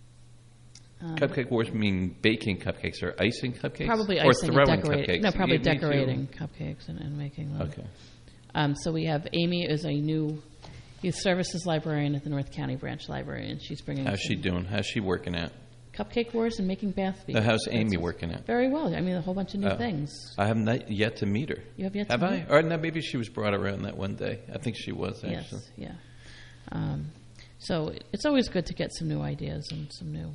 Um, Cupcake wars mean baking cupcakes or icing cupcakes? Probably or icing throwing and decorating. cupcakes. No, probably yeah, decorating cupcakes and, and making them. Okay. Um, so we have Amy is a new Youth Services Librarian at the North County Branch Library, and she's bringing. How's she doing? How's she working out? Cupcake Wars and making bath bees. Now, how's Amy working out? Very well. I mean, a whole bunch of new Oh. things. I have not yet to meet her. You have yet have to I? meet her? Or no, maybe she was brought around that one day. I think she was, actually. Yes, yeah. Um, so it's always good to get some new ideas and some new...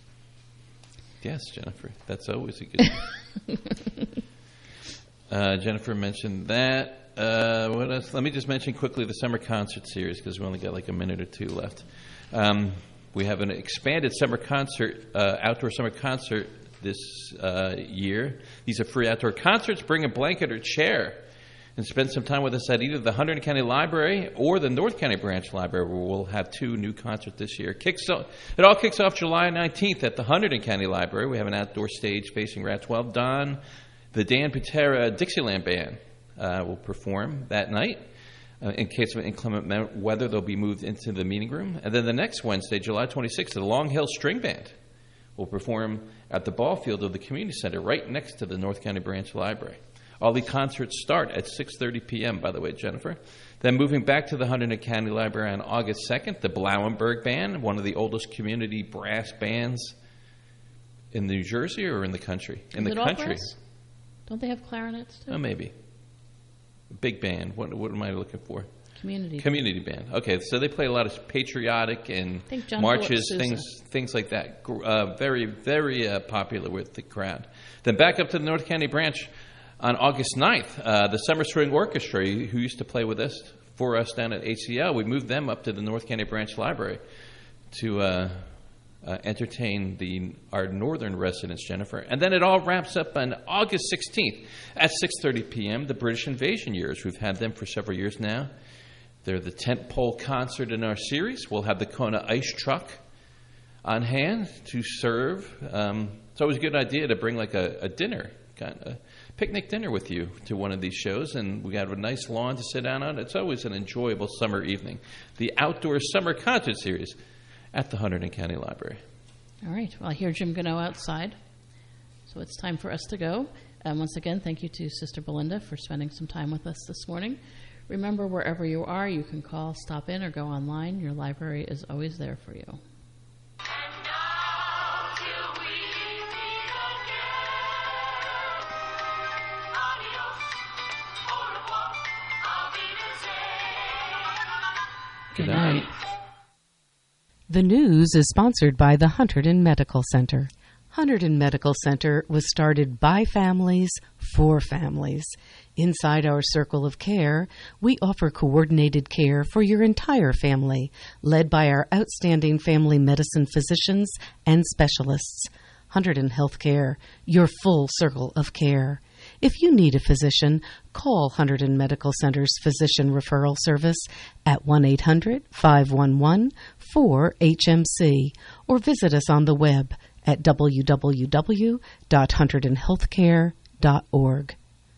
Yes, Jennifer. That's always a good uh, Jennifer mentioned that. Uh, what else? Let me just mention quickly the summer concert series, because we only got like a minute or two left. Um, we have an expanded summer concert, uh, outdoor summer concert this uh, year. These are free outdoor concerts. Bring a blanket or chair and spend some time with us at either the Hunterdon County Library or the North County Branch Library, where we'll have two new concerts this year. Kicks off, it all kicks off July nineteenth at the Hunterdon County Library. We have an outdoor stage facing Route twelve. Don, the Dan Patera Dixieland Band uh, will perform that night. Uh, in case of inclement weather, they'll be moved into the meeting room. And then the next Wednesday, July twenty-sixth, the Long Hill String Band will perform at the ball field of the community center right next to the North County Branch Library. All the concerts start at six thirty p.m., by the way, Jennifer. Then moving back to the Hunterdon County Library on August second, the Blauenberg Band, one of the oldest community brass bands in New Jersey or in the country? In Is the it all country. brass? Don't they have clarinets, too? Oh, maybe. Big band. What, what am I looking for? Community. Community band. Okay, so they play a lot of patriotic and think John marches, Philip things Sousa. things like that. Gr- Uh, very, very uh, popular with the crowd. Then back up to the North County Branch on August ninth, uh, the Summer String Orchestra, who used to play with us for us down at A C L, we moved them up to the North County Branch Library to uh, uh, entertain the our northern residents, Jennifer. And then it all wraps up on August sixteenth at six thirty p.m., the British Invasion Years. We've had them for several years now. They're the tentpole concert in our series. We'll have the Kona Ice Truck on hand to serve. Um, it's always a good idea to bring like a, a dinner, kind of picnic dinner with you to one of these shows, and we have a nice lawn to sit down on. It's always an enjoyable summer evening. The Outdoor Summer Concert Series at the Hunterdon County Library. All right. Well, I hear Jim Gano outside, so it's time for us to go. And once again, thank you to Sister Belinda for spending some time with us this morning. Remember, wherever you are, you can call, stop in, or go online. Your library is always there for you. Good night. The news is sponsored by the Hunterdon Medical Center. Hunterdon Medical Center was started by families for families. Inside our circle of care, we offer coordinated care for your entire family, led by our outstanding family medicine physicians and specialists. Hunterdon Healthcare, your full circle of care. If you need a physician, call Hunterdon Medical Center's Physician Referral Service at one eight hundred, five one one, four H M C or visit us on the web at w w w dot hunterdon healthcare dot org.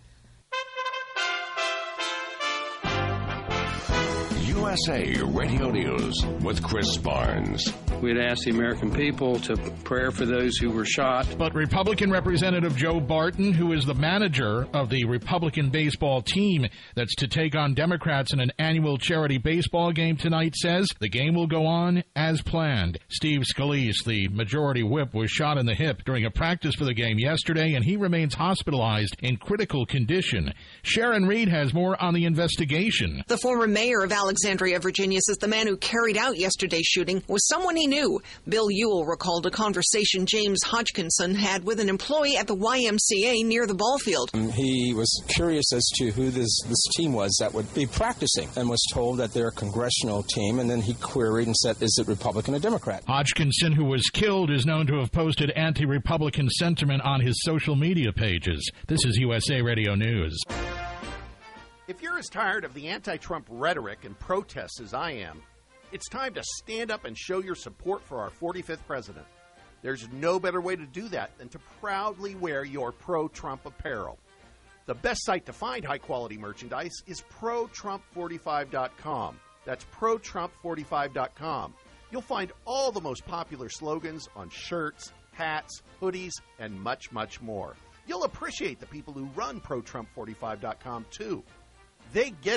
U S A Radio News with Chris Barnes. We'd ask the American people to pray for those who were shot. But Republican Representative Joe Barton, who is the manager of the Republican baseball team that's to take on Democrats in an annual charity baseball game tonight, says the game will go on as planned. Steve Scalise, the majority whip, was shot in the hip during a practice for the game yesterday, and he remains hospitalized in critical condition. Sharon Reed has more on the investigation. The former mayor of Alexandria, Virginia, says the man who carried out yesterday's shooting was someone he knew. Bill Ewell recalled a conversation James Hodgkinson had with an employee at the Y M C A near the ball field. He was curious as to who this, this team was that would be practicing and was told that they're a congressional team, and then he queried and said, is it Republican or Democrat? Hodgkinson, who was killed, is known to have posted anti-Republican sentiment on his social media pages. This is U S A Radio News. If you're as tired of the anti-Trump rhetoric and protests as I am, it's time to stand up and show your support for our forty-fifth president. There's no better way to do that than to proudly wear your pro-Trump apparel. The best site to find high-quality merchandise is pro trump forty-five dot com. That's pro trump forty-five dot com. You'll find all the most popular slogans on shirts, hats, hoodies, and much, much more. You'll appreciate the people who run pro trump forty-five dot com, too. They get it.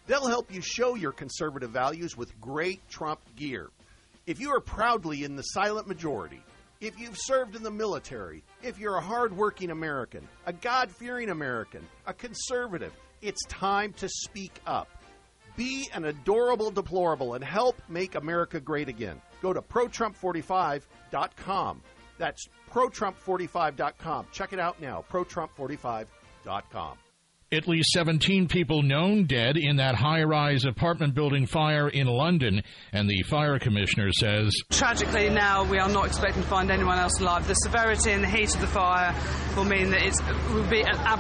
They'll help you show your conservative values with great Trump gear. If you are proudly in the silent majority, if you've served in the military, if you're a hard-working American, a God-fearing American, a conservative, it's time to speak up. Be an adorable deplorable and help make America great again. Go to pro trump forty-five dot com. That's pro trump forty-five dot com. Check it out now, pro trump forty-five dot com. At least seventeen people known dead in that high-rise apartment building fire in London, and the fire commissioner says, tragically now we are not expecting to find anyone else alive. The severity and the heat of the fire will mean that it will be an